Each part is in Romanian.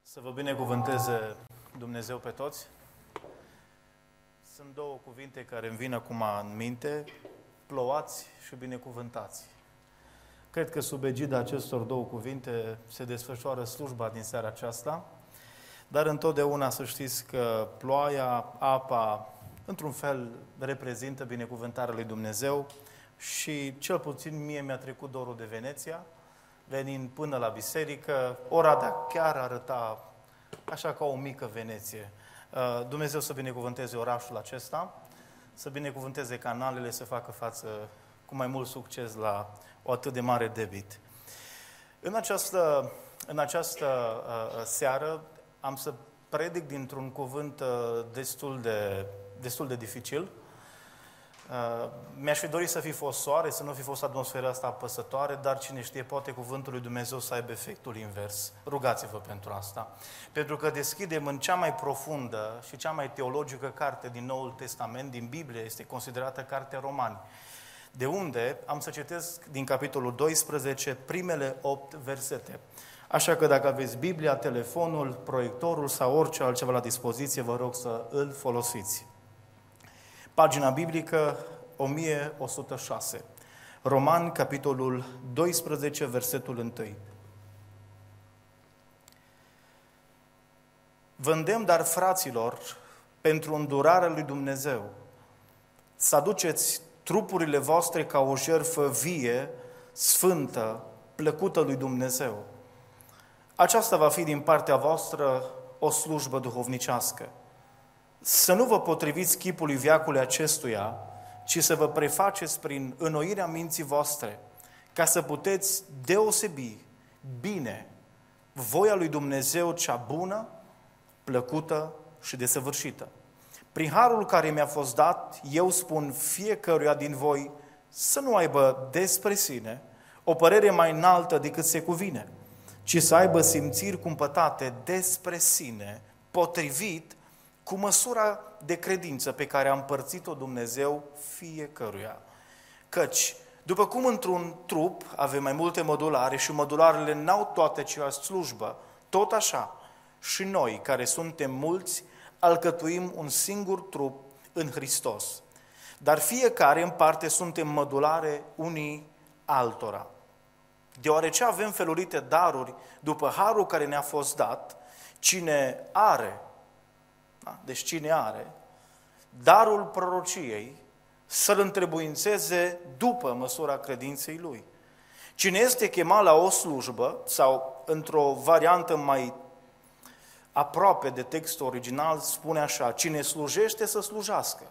Să vă binecuvânteze Dumnezeu pe toți. Sunt două cuvinte care îmi vin acum în minte, plouați și binecuvântați. Cred că sub egida acestor două cuvinte se desfășoară slujba din seara aceasta, dar întotdeauna să știți că ploaia, apa, într-un fel reprezintă binecuvântarea lui Dumnezeu și cel puțin mie mi-a trecut dorul de Veneția, venind până la biserică, Oradea chiar arăta așa ca o mică Veneție. Dumnezeu să binecuvânteze orașul acesta, să binecuvânteze canalele, să facă față cu mai mult succes la o atât de mare debit. În această seară am să predic dintr-un cuvânt destul de dificil. Mi-aș fi dorit să fi fost soare, să nu fi fost atmosfera asta apăsătoare, dar cine știe, poate cuvântul lui Dumnezeu să aibă efectul invers. Rugați-vă pentru asta. Pentru că deschidem în cea mai profundă și cea mai teologică carte din Noul Testament, din Biblie, este considerată Cartea Romani. De unde am să citesc din capitolul 12 primele 8 versete. Așa că dacă aveți Biblia, telefonul, proiectorul sau orice altceva la dispoziție, vă rog să îl folosiți. Pagina biblică 1106. Romani, capitolul 12, versetul 1. Vă îndemn, dar, fraților, pentru îndurarea lui Dumnezeu, să aduceți trupurile voastre ca o jertfă vie, sfântă, plăcută lui Dumnezeu. Aceasta va fi din partea voastră o slujbă duhovnicească. Să nu vă potriviți chipului veacului acestuia, ci să vă prefaceți prin înnoirea minții voastre, ca să puteți deosebi bine voia lui Dumnezeu cea bună, plăcută și desăvârșită. Prin harul care mi-a fost dat, eu spun fiecăruia din voi să nu aibă despre sine o părere mai înaltă decât se cuvine, ci să aibă simțiri cumpătate despre sine, potrivit cu măsura de credință pe care a împărțit-o Dumnezeu fiecăruia. Căci, după cum într-un trup avem mai multe mădulare și mădularele n-au toate aceeași slujbă, tot așa și noi, care suntem mulți, alcătuim un singur trup în Hristos. Dar fiecare în parte suntem mădulare unii altora. Deoarece avem felurite daruri după harul care ne-a fost dat, cine are darul prorociei, să-l întrebuințeze după măsura credinței lui. Cine este chemat la o slujbă, sau într-o variantă mai aproape de textul original, spune așa: cine slujește să slujească.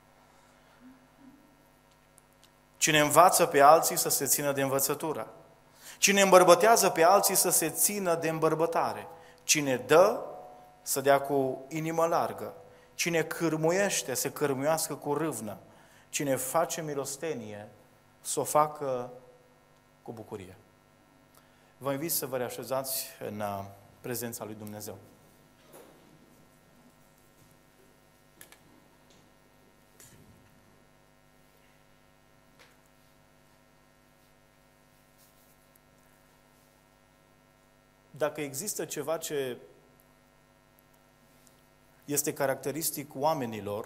Cine învață pe alții să se țină de învățătură. Cine îmbărbătează pe alții să se țină de îmbărbătare. Cine dă, să dea cu inimă largă. Cine cârmuiește, să cârmuiască cu râvnă. Cine face milostenie, să o facă cu bucurie. Vă invit să vă reașezați în prezența lui Dumnezeu. Dacă există ceva ce este caracteristic oamenilor,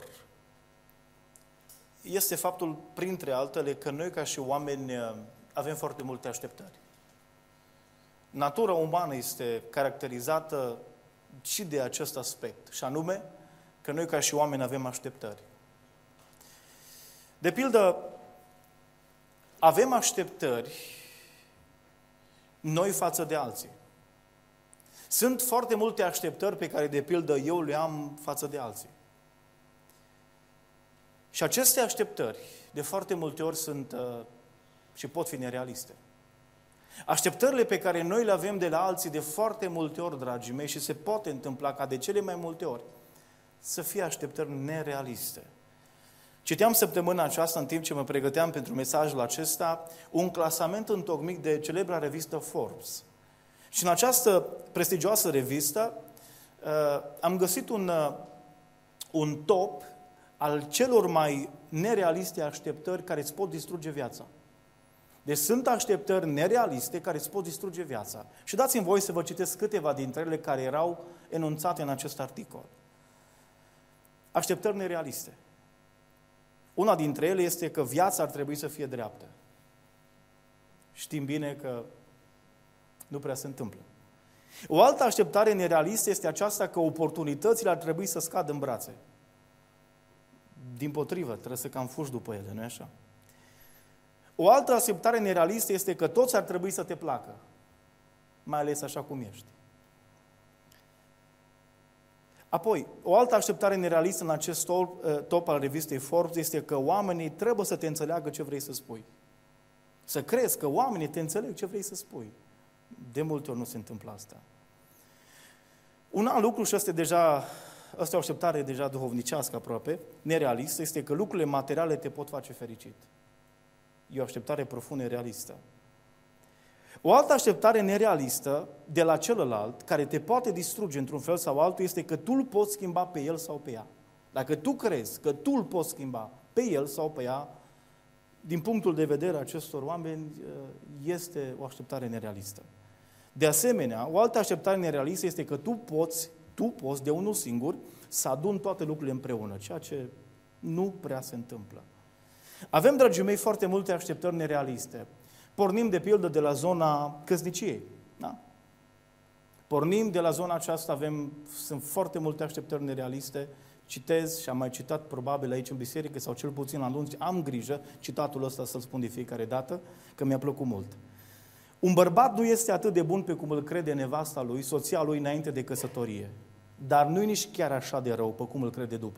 este faptul, printre altele, că noi ca și oameni avem foarte multe așteptări. Natura umană este caracterizată și de acest aspect, și anume că noi ca și oameni avem așteptări. De pildă, avem așteptări noi față de alții. Sunt foarte multe așteptări pe care, de pildă, eu le am față de alții. Și aceste așteptări, de foarte multe ori, sunt și pot fi nerealiste. Așteptările pe care noi le avem de la alții, de foarte multe ori, dragii mei, și se poate întâmpla ca de cele mai multe ori, să fie așteptări nerealiste. Citeam săptămâna aceasta, în timp ce mă pregăteam pentru mesajul acesta, un clasament întocmit de celebra revistă Forbes. Și în această prestigioasă revistă am găsit un top al celor mai nerealiste așteptări care îți pot distruge viața. Deci sunt așteptări nerealiste care îți pot distruge viața. Și dați-mi voi să vă citesc câteva dintre ele care erau enunțate în acest articol. Așteptări nerealiste. Una dintre ele este că viața ar trebui să fie dreaptă. Știm bine că nu prea se întâmplă. O altă așteptare nerealistă este aceasta că oportunitățile ar trebui să scadă în brațe. Dimpotrivă, trebuie să cam fugi după ele, nu-i așa? O altă așteptare nerealistă este că toți ar trebui să te placă, mai ales așa cum ești. Apoi, o altă așteptare nerealistă în acest top al revistei Forbes este că oamenii trebuie să te înțeleagă ce vrei să spui. Să crezi că oamenii te înțeleg ce vrei să spui. De multe ori nu se întâmplă asta. Un alt lucru, și asta e o așteptare deja duhovnicească aproape, nerealistă, este că lucrurile materiale te pot face fericit. E o așteptare profund nerealistă. O altă așteptare nerealistă de la celălalt, care te poate distruge într-un fel sau altul, este că tu îl poți schimba pe el sau pe ea. Dacă tu crezi că tu îl poți schimba pe el sau pe ea, din punctul de vedere acestor oameni, este o așteptare nerealistă. De asemenea, o altă așteptare nerealistă este că tu poți de unul singur să aduni toate lucrurile împreună, ceea ce nu prea se întâmplă. Avem, dragii mei, foarte multe așteptări nerealiste. Pornim, de pildă, de la zona căsniciei. Da? Pornim de la zona aceasta, sunt foarte multe așteptări nerealiste. Citez și am mai citat probabil aici în biserică sau cel puțin la anunț, am grijă, citatul ăsta să-l spun de fiecare dată, că mi-a plăcut mult. Un bărbat nu este atât de bun pe cum îl crede nevasta lui, soția lui înainte de căsătorie, dar nu e nici chiar așa de rău pe cum îl crede după.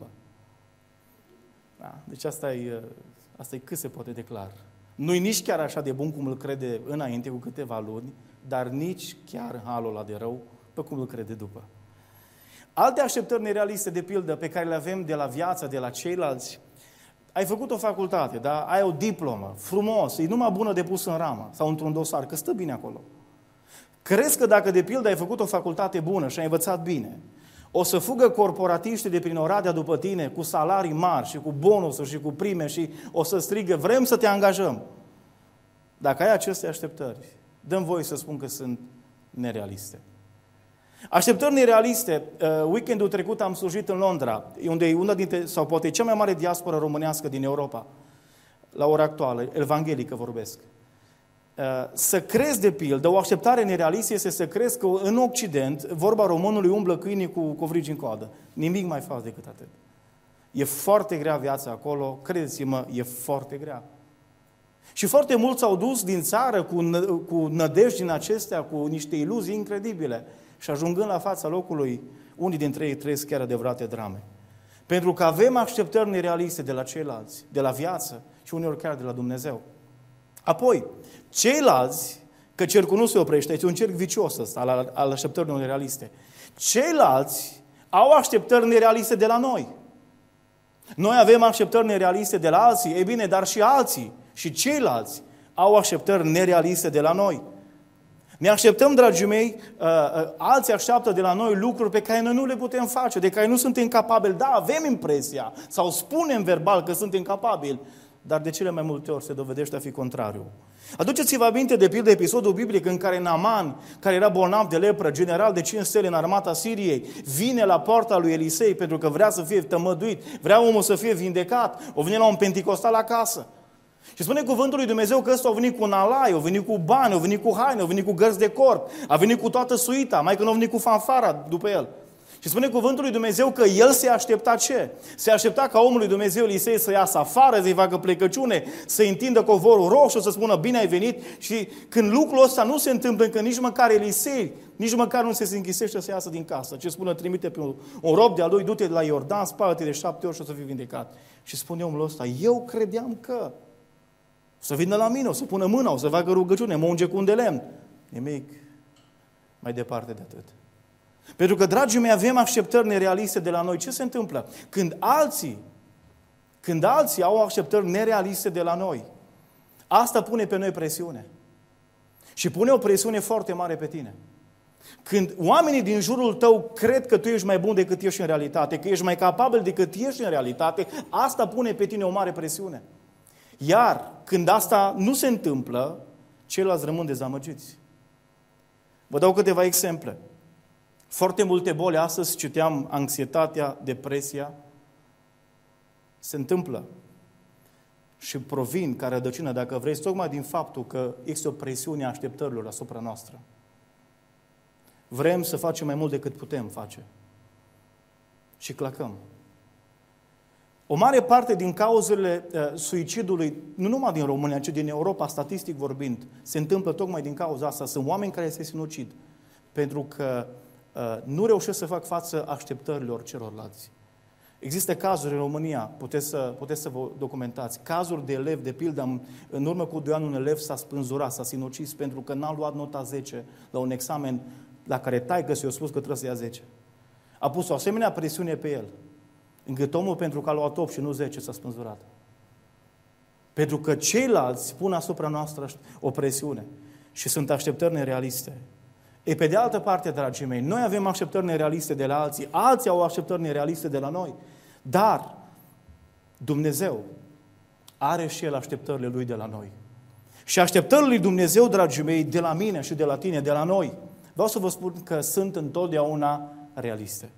Da? Deci asta e cât se poate de clar. Nu e nici chiar așa de bun cum îl crede înainte cu câteva luni, dar nici chiar halul ăla de rău pe cum îl crede după. Alte așteptări nerealiste, de pildă, pe care le avem de la viață, de la ceilalți. Ai făcut o facultate, da? Ai o diplomă, frumos, e numai bună de pus în ramă sau într-un dosar, că stă bine acolo. Crezi că dacă, de pildă, ai făcut o facultate bună și ai învățat bine, o să fugă corporatiștii de prin Oradea după tine cu salarii mari și cu bonusuri și cu prime și o să strigă, vrem să te angajăm. Dacă ai aceste așteptări, dă-mi voie să spun că sunt nerealiste. Așteptări nerealiste. Weekendul trecut am slujit în Londra, unde e una dintre, sau poate cea mai mare diasporă românească din Europa, la ora actuală, evanghelică vorbesc. Să crezi, de pildă, o așteptare nerealistă este să crezi că în Occident, vorba românului, umblă câinii cu covrigi în coadă. Nimic mai fals decât atât. E foarte grea viața acolo, credeți-mă, e foarte grea. Și foarte mulți s-au dus din țară cu nădejdi din acestea, cu niște iluzii incredibile. Și ajungând la fața locului, unii dintre ei trăiesc chiar adevărate drame. Pentru că avem așteptări nerealiste de la ceilalți, de la viață și uneori chiar de la Dumnezeu. Apoi, ceilalți, că cercul nu se oprește, este un cerc vicios ăsta al așteptărilor nerealiste. Ceilalți au așteptări nerealiste de la noi. Noi avem așteptări nerealiste de la alții, e bine, dar și alții și ceilalți au așteptări nerealiste de la noi. Ne așteptăm, dragii mei, alții așteaptă de la noi lucruri pe care noi nu le putem face, de care nu suntem capabili. Da, avem impresia sau spunem verbal că suntem capabili, dar de cele mai multe ori se dovedește a fi contrariu. Aduceți-vă aminte de pildă episodul biblic în care Naaman, care era bolnav de lepră, general de 5 stele în armata Siriei, vine la poarta lui Elisei pentru că vrea să fie tămăduit, vrea omul să fie vindecat, o vine la un penticostal acasă. Și spune cuvântul lui Dumnezeu că ăsta a venit cu nalai, a venit cu bani, a venit cu haine, a venit cu gărzi de corp, a venit cu toată suita, mai că nu a venit cu fanfara după el. Și spune cuvântul lui Dumnezeu că el se aștepta ce? Se aștepta ca omul lui Dumnezeu Elisei să iasă afară, să-i facă plecăciune, să-i întindă covorul roșu, să spună bine ai venit. Și când lucrul ăsta nu se întâmplă, încă nici măcar Elisei, nici măcar nu se închisește să iasă din casă. Ce spune, trimite pe un rob de-a lui, du-te de la Iordan, spală-te de 7 ori și o să fii vindecat. Și spune omul ăsta, eu credeam că o să vină la mine, o să pună mâna, o să facă rugăciune, mă unge cu un de lemn. Nimic mai departe de atât. Pentru că, dragii mei, avem așteptări nerealiste de la noi. Ce se întâmplă? Când alții au așteptări nerealiste de la noi, asta pune pe noi presiune. Și pune o presiune foarte mare pe tine. Când oamenii din jurul tău cred că tu ești mai bun decât ești în realitate, că ești mai capabil decât ești în realitate, asta pune pe tine o mare presiune. Iar când asta nu se întâmplă, ceilalți rămân dezamăgiți. Vă dau câteva exemple. Foarte multe boli, astăzi citeam anxietatea, depresia, se întâmplă și provin ca rădăcină, dacă vreți, tocmai din faptul că există o presiune a așteptărilor asupra noastră. Vrem să facem mai mult decât putem face. Și clacăm. O mare parte din cauzele suicidului, nu numai din România, ci din Europa, statistic vorbind, se întâmplă tocmai din cauza asta. Sunt oameni care se sinucid pentru că nu reușesc să fac față așteptărilor celorlalți. Există cazuri în România, puteți să vă documentați, cazuri de elevi, de pildă, în urmă cu 2 ani un elev s-a spânzurat, s-a sinucis pentru că n-a luat nota 10 la un examen la care taică-s i-a spus că trebuie să ia 10. A pus o asemenea presiune pe el, încât omul, pentru că a luat 8 și nu 10, s-a spânzurat. Pentru că ceilalți pun asupra noastră o presiune și sunt așteptări nerealiste. Pe de altă parte, dragii mei, noi avem așteptări nerealiste de la alții, alții au așteptări nerealiste de la noi, dar Dumnezeu are și El așteptările Lui de la noi. Și așteptările lui Dumnezeu, dragii mei, de la mine și de la tine, de la noi, vreau să vă spun că sunt întotdeauna realiste.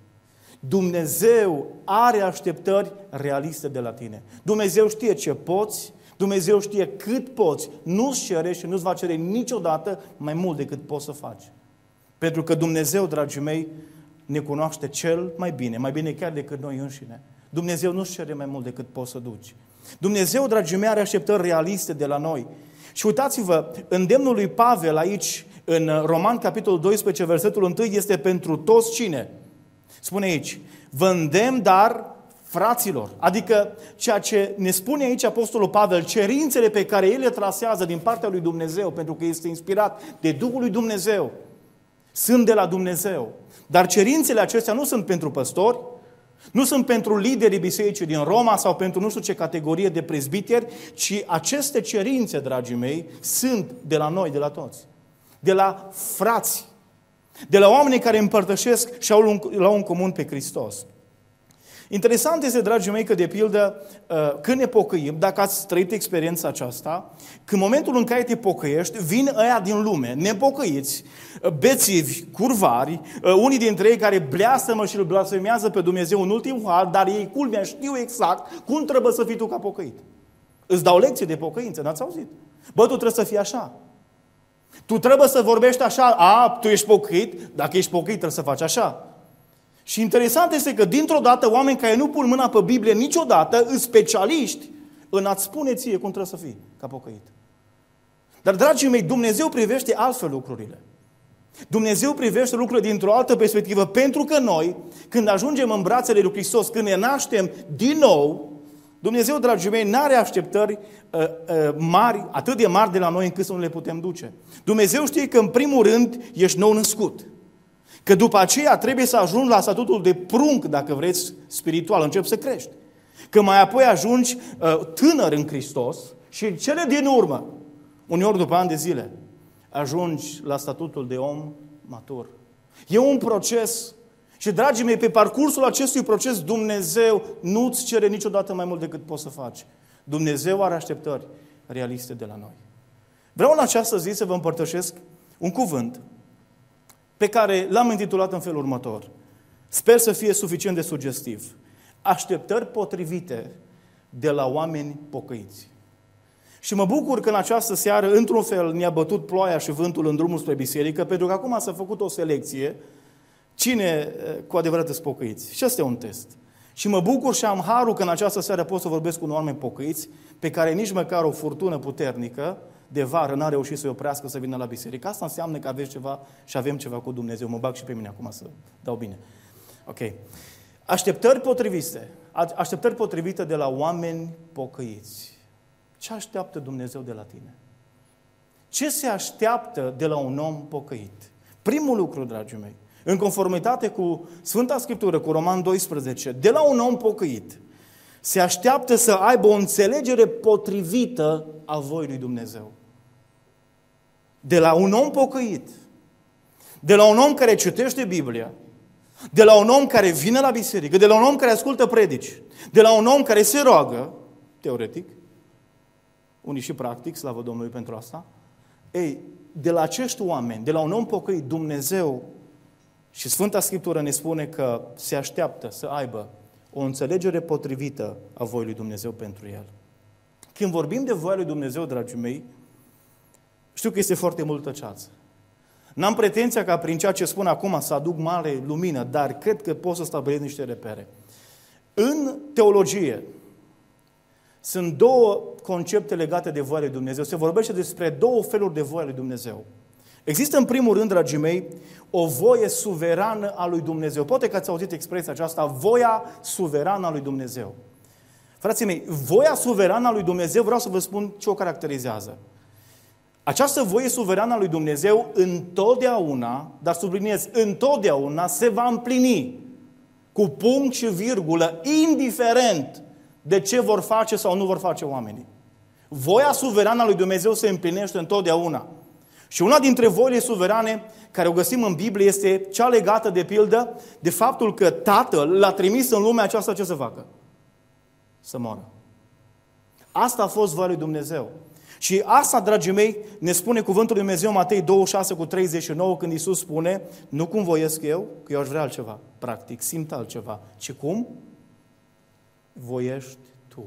Dumnezeu are așteptări realiste de la tine. Dumnezeu știe ce poți, Dumnezeu știe cât poți. Nu-ți cere și nu-ți va cere niciodată mai mult decât poți să faci. Pentru că Dumnezeu, dragii mei, ne cunoaște cel mai bine chiar decât noi înșine. Dumnezeu nu-și cere mai mult decât poți să duci. Dumnezeu, dragii mei, are așteptări realiste de la noi. Și uitați-vă, îndemnul lui Pavel aici, în Roman, capitolul 12, versetul 1, este pentru toți cine? Spune aici, vă îndemn, dar fraților. Adică ceea ce ne spune aici Apostolul Pavel, cerințele pe care el le trasează din partea lui Dumnezeu, pentru că este inspirat de Duhul lui Dumnezeu, sunt de la Dumnezeu. Dar cerințele acestea nu sunt pentru păstori, nu sunt pentru liderii bisericii din Roma sau pentru nu știu ce categorie de prezbiteri, ci aceste cerințe, dragii mei, sunt de la noi, de la toți. De la frați, de la oamenii care împărtășesc și au un comun pe Hristos. Interesant este, dragii mei, că de pildă, când ne pocăim, dacă ați trăit experiența aceasta, că în momentul în care te pocăiești, vin ăia din lume, nepocăiți, bețivi, curvari, unii dintre ei care bleastămă și îl blasfemează pe Dumnezeu în ultimul har, dar ei, culmea, știu exact cum trebuie să fii tu ca pocăit. Îți dau lecții de pocăință, n-ați auzit? Bă, tu trebuie să fii așa. Tu trebuie să vorbești așa, tu ești pocăit, dacă ești pocăit trebuie să faci așa. Și interesant este că dintr-o dată oameni care nu pun mâna pe Biblie niciodată, îți specialiști în a-ți spune ție cum trebuie să fii ca pocăit. Dar, dragii mei, Dumnezeu privește altfel lucrurile. Dumnezeu privește lucrurile dintr-o altă perspectivă, pentru că noi, când ajungem în brațele lui Hristos, când ne naștem din nou, Dumnezeu, dragii mei, n-are așteptări mari, atât de mari de la noi încât să nu le putem duce. Dumnezeu știe că în primul rând ești nou născut. Că după aceea trebuie să ajungi la statutul de prunc, dacă vreți, spiritual, începi să crești. Că mai apoi ajungi tânăr în Hristos și cele din urmă, uneori după ani de zile, ajungi la statutul de om matur. E un proces. Și, dragii mei, pe parcursul acestui proces, Dumnezeu nu-ți cere niciodată mai mult decât poți să faci. Dumnezeu are așteptări realiste de la noi. Vreau în această zi să vă împărtășesc un cuvânt pe care l-am intitulat în felul următor. Sper să fie suficient de sugestiv. Așteptări potrivite de la oameni pocăiți. Și mă bucur că în această seară, într-un fel, ne-a bătut ploaia și vântul în drumul spre biserică, pentru că acum s-a făcut o selecție cine cu adevărat sunt pocăiți. Și ăsta e un test. Și mă bucur și am harul că în această seară pot să vorbesc cu un oameni pocăiți, pe care nici măcar o furtună puternică de vară n-a reușit să-i oprească să vină la biserică. Asta înseamnă că aveți ceva și avem ceva cu Dumnezeu. Mă bag și pe mine acum să dau bine. Ok. Așteptări potrivite de la oameni pocăiți. Ce așteaptă Dumnezeu de la tine? Ce se așteaptă de la un om pocăit? Primul lucru, dragii mei, în conformitate cu Sfânta Scriptură, cu Roman 12, de la un om pocăit, se așteaptă să aibă o înțelegere potrivită a voii lui Dumnezeu. De la un om pocăit, de la un om care citește Biblia, de la un om care vine la biserică, de la un om care ascultă predici, de la un om care se roagă, teoretic, unii și practic, slavă Domnului pentru asta. Ei, de la acești oameni, de la un om pocăit, Dumnezeu și Sfânta Scriptură ne spune că se așteaptă să aibă o înțelegere potrivită a voii lui Dumnezeu pentru el. Când vorbim de voia lui Dumnezeu, dragii mei, știu că este foarte multă ceață. N-am pretenția ca prin ceea ce spun acum să aduc mare lumină, dar cred că pot să stabilesc niște repere. În teologie sunt două concepte legate de voia lui Dumnezeu. Se vorbește despre două feluri de voia lui Dumnezeu. Există în primul rând, dragii mei, o voie suverană a lui Dumnezeu. Poate că ați auzit expresia aceasta, voia suverană a lui Dumnezeu. Frații mei, voia suverană a lui Dumnezeu, vreau să vă spun ce o caracterizează. Această voie suverană a lui Dumnezeu întotdeauna, dar subliniez, întotdeauna se va împlini cu punct și virgulă, indiferent de ce vor face sau nu vor face oamenii. Voia suverană a lui Dumnezeu se împlinește întotdeauna. Și una dintre voile suverane care o găsim în Biblie este cea legată de pildă de faptul că Tatăl l-a trimis în lumea aceasta ce să facă? Să moară. Asta a fost voia lui Dumnezeu. Și asta, dragii mei, ne spune cuvântul lui Dumnezeu Matei 26:39 când Iisus spune, nu cum voiesc eu, că eu aș vrea altceva, practic, simt altceva, ci cum voiești tu.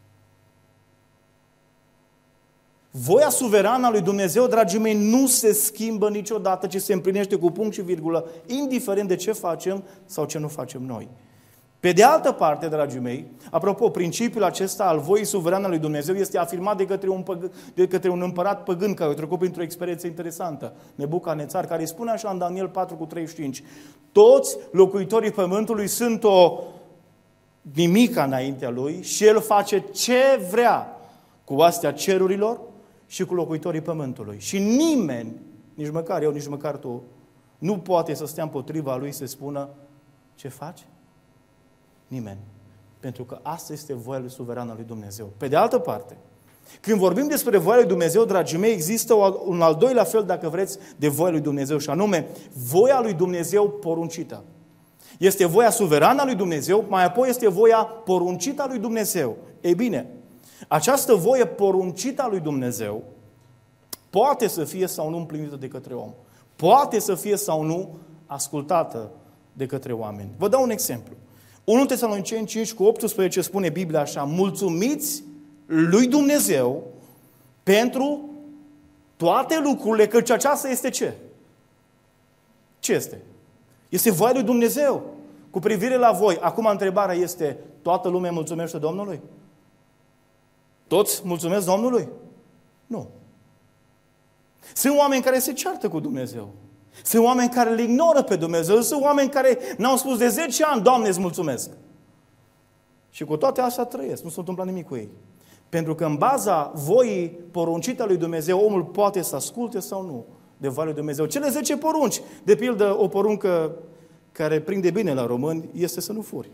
Voia suverană a lui Dumnezeu, dragii mei, nu se schimbă niciodată, ci se împlinește cu punct și virgulă, indiferent de ce facem sau ce nu facem noi. Pe de altă parte, dragii mei, apropo, principiul acesta al voii suverane a lui Dumnezeu este afirmat de către un împărat păgân care a trecut printr-o experiență interesantă, Nebucanețar, care îi spune așa în Daniel 4:35, toți locuitorii pământului sunt o nimica înaintea lui și el face ce vrea cu astea cerurilor și cu locuitorii pământului. Și nimeni, nici măcar eu, nici măcar tu, nu poate să stea împotriva lui să spună ce faci? Nimeni. Pentru că asta este voia lui suverană a lui Dumnezeu. Pe de altă parte, când vorbim despre voia lui Dumnezeu, dragii mei, există un al doilea fel, dacă vreți, de voia lui Dumnezeu, și anume, voia lui Dumnezeu poruncită. Este voia suverană a lui Dumnezeu, mai apoi este voia poruncită a lui Dumnezeu. Ei bine, această voie poruncită a lui Dumnezeu poate să fie sau nu împlinită de către om. Poate să fie sau nu ascultată de către oameni. Vă dau un exemplu. 1 Tesaloniceni 5:18 spune Biblia așa, mulțumiți lui Dumnezeu pentru toate lucrurile, căci aceasta este ce? Ce este? Este voia lui Dumnezeu cu privire la voi. Acum întrebarea este, toată lumea mulțumește Domnului? Toți mulțumesc Domnului? Nu. Sunt oameni care se ceartă cu Dumnezeu. Sunt oameni care îl ignoră pe Dumnezeu. Sunt oameni care n-au spus de 10 ani, Doamne, îți mulțumesc. Și cu toate astea trăiesc. Nu s-a întâmplat nimic cu ei. Pentru că în baza voii poruncite a lui Dumnezeu, omul poate să asculte sau nu de voia lui Dumnezeu. Cele 10 porunci, de pildă o poruncă care prinde bine la români, este să nu furi.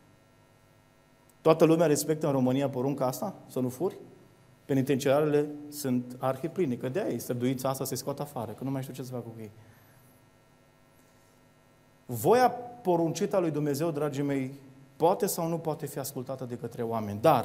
Toată lumea respectă în România porunca asta? Să nu furi? Penitenciarele sunt arhipline, că de-aia străduița asta se scoată afară, că nu mai știu ce să fac cu ei. Voia poruncită a lui Dumnezeu, dragii mei, poate sau nu poate fi ascultată de către oameni, dar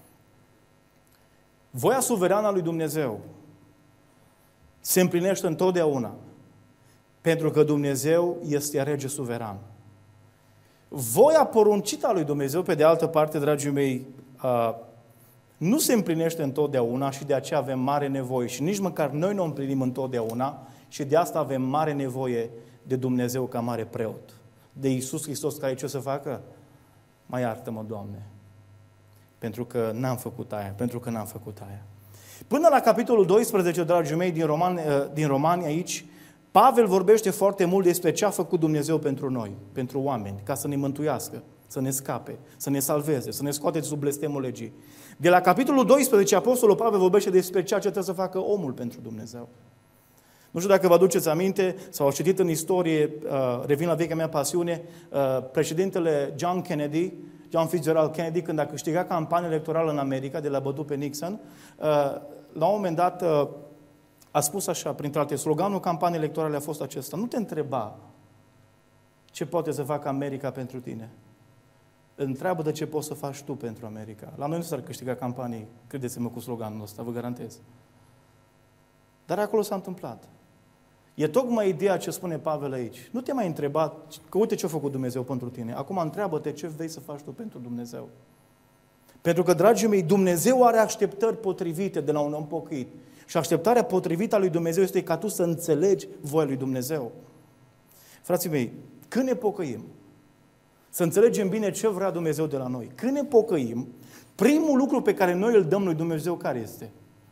voia suverană a lui Dumnezeu se împlinește întotdeauna, pentru că Dumnezeu este rege suveran. Voia poruncită a lui Dumnezeu, pe de altă parte, dragii mei, nu se împlinește întotdeauna și de aceea avem mare nevoie. Și nici măcar noi nu o împlinim întotdeauna și de asta avem mare nevoie de Dumnezeu ca mare preot. De Iisus Hristos care ce o să facă? Mai iartă-mă, Doamne, pentru că n-am făcut aia. Până la capitolul 12, dragii mei, din Romani aici, Pavel vorbește foarte mult despre ce a făcut Dumnezeu pentru noi, pentru oameni, ca să ne mântuiască, să ne scape, să ne salveze, să ne scoate sub blestemul legii. De la capitolul 12, Apostolul Pavel vorbește despre ceea ce trebuie să facă omul pentru Dumnezeu. Nu știu dacă vă aduceți aminte sau ați citit în istorie, revin la vechea mea pasiune, președintele John Fitzgerald Kennedy, când a câștigat campania electorală în America, de la bătut pe Nixon, la un moment dat a spus așa, printre alte, sloganul campaniei electorale a fost acesta: nu te întreba ce poate să facă America pentru tine, întreabă de ce poți să faci tu pentru America. La noi nu s-ar câștiga campanii, credeți-mă, cu sloganul ăsta, vă garantez. Dar acolo s-a întâmplat. E tocmai ideea ce spune Pavel aici. Nu te mai întreba, că uite ce a făcut Dumnezeu pentru tine. Acum întreabă-te ce vrei să faci tu pentru Dumnezeu. Pentru că, dragii mei, Dumnezeu are așteptări potrivite de la un om pocăit. Și așteptarea potrivită a lui Dumnezeu este ca tu să înțelegi voia lui Dumnezeu. Frații mei, când ne pocăim, să înțelegem bine ce vrea Dumnezeu de la noi. Când ne pocăim, primul lucru pe care noi îl dăm lui Dumnezeu, care este?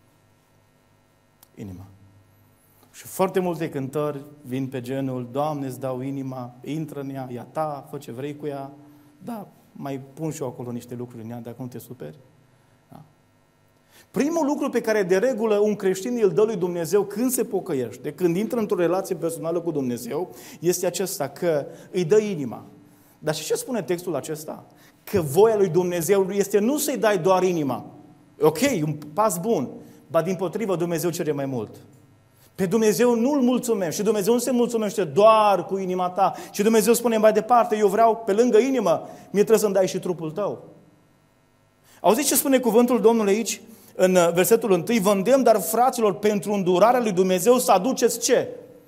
Inima. Și foarte multe cântări vin pe genul: Doamne, îți dau inima, intră în ea, ea ta, fă ce vrei cu ea. Da, mai pun și eu acolo niște lucruri în ea, dacă nu te superi. Da. Primul lucru pe care de regulă un creștin îl dă lui Dumnezeu când se pocăiește, când intră într-o relație personală cu Dumnezeu, este acesta, că îi dă inima. Dar și ce spune textul acesta? Că voia lui Dumnezeu este nu să-i dai doar inima. Ok, un pas bun, dar dimpotrivă Dumnezeu cere mai mult. Pe Dumnezeu nu-L mulțumim și Dumnezeu nu se mulțumește doar cu inima ta. Și Dumnezeu spune mai departe: eu vreau pe lângă inimă, mie trebuie să-mi dai și trupul tău. Auziți ce spune cuvântul Domnului aici? În versetul 1: vă îndemn, dar fraților, pentru îndurarea lui Dumnezeu să aduceți ce?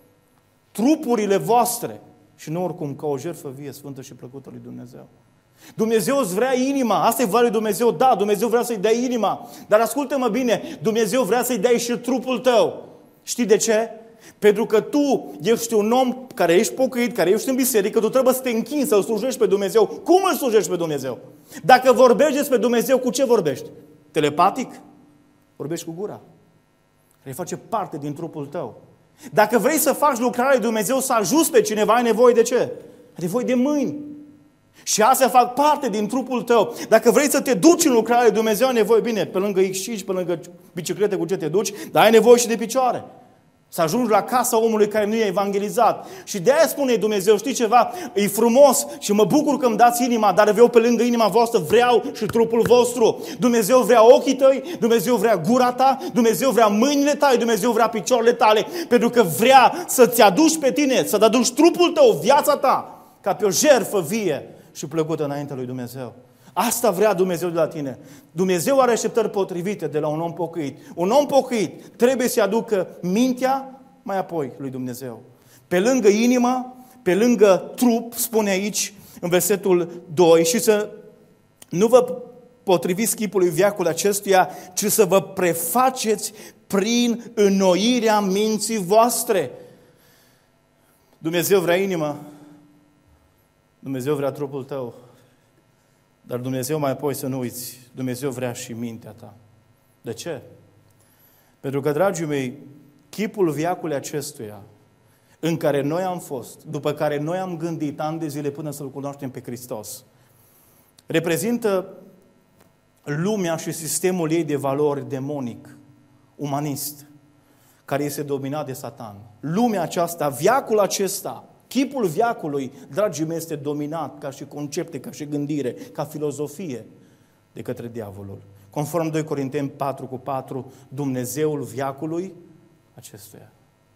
Trupurile voastre. Și nu oricum, ca o jertfă vie, sfântă și plăcută lui Dumnezeu. Dumnezeu îți vrea inima, asta e voia lui Dumnezeu. Da, Dumnezeu vrea să-i dea inima, dar ascultă-mă bine, Dumnezeu vrea să-i dai și trupul tău. Știi de ce? Pentru că tu ești un om care ești pocăit, care ești în biserică, tu trebuie să te închini, să-L slujești pe Dumnezeu. Cum îl slujești pe Dumnezeu? Dacă vorbești despre Dumnezeu, cu ce vorbești? Telepatic? Vorbești cu gura. Care face parte din trupul tău. Dacă vrei să faci lucrarea lui Dumnezeu, să ajuți pe cineva, ai nevoie de ce? Ai nevoie de mâini. Și astea fac parte din trupul tău. Dacă vrei să te duci în lucrarea lui Dumnezeu, ai nevoie, bine, pe lângă X5, pe lângă biciclete cu ce te duci, dar ai nevoie și de picioare. Să ajungi la casa omului care nu e evangelizat. Și de aia spune Dumnezeu: știi ceva? E frumos și mă bucur că îmi dați inima, dar vreau pe lângă inima voastră, vreau și trupul vostru. Dumnezeu vrea ochii tăi, Dumnezeu vrea gura ta, Dumnezeu vrea mâinile tale, Dumnezeu vrea picioarele tale, pentru că vrea să-ți aduci pe tine, să-ți aduci trupul tău, viața ta, ca pe o jertfă vie și plăcută înaintea lui Dumnezeu. Asta vrea Dumnezeu de la tine. Dumnezeu are așteptări potrivite de la un om pocăit. Un om pocăit trebuie să aducă mintea mai apoi lui Dumnezeu. Pe lângă inimă, pe lângă trup, spune aici în versetul 2, și să nu vă potriviți chipului veacului acestuia, ci să vă prefaceți prin înnoirea minții voastre. Dumnezeu vrea inimă, Dumnezeu vrea trupul tău. Dar Dumnezeu, mai apoi să nu uiți, Dumnezeu vrea și mintea ta. De ce? Pentru că, dragii mei, chipul veacului acestuia în care noi am fost, după care noi am gândit ani de zile până să-L cunoaștem pe Hristos, reprezintă lumea și sistemul ei de valori demonic, umanist, care este dominat de Satan. Lumea aceasta, veacul acesta, chipul veacului, dragii mei, este dominat ca și concepte, ca și gândire, ca filozofie de către diavolul. Conform 2 Corinteni 4:4, Dumnezeul veacului acestuia.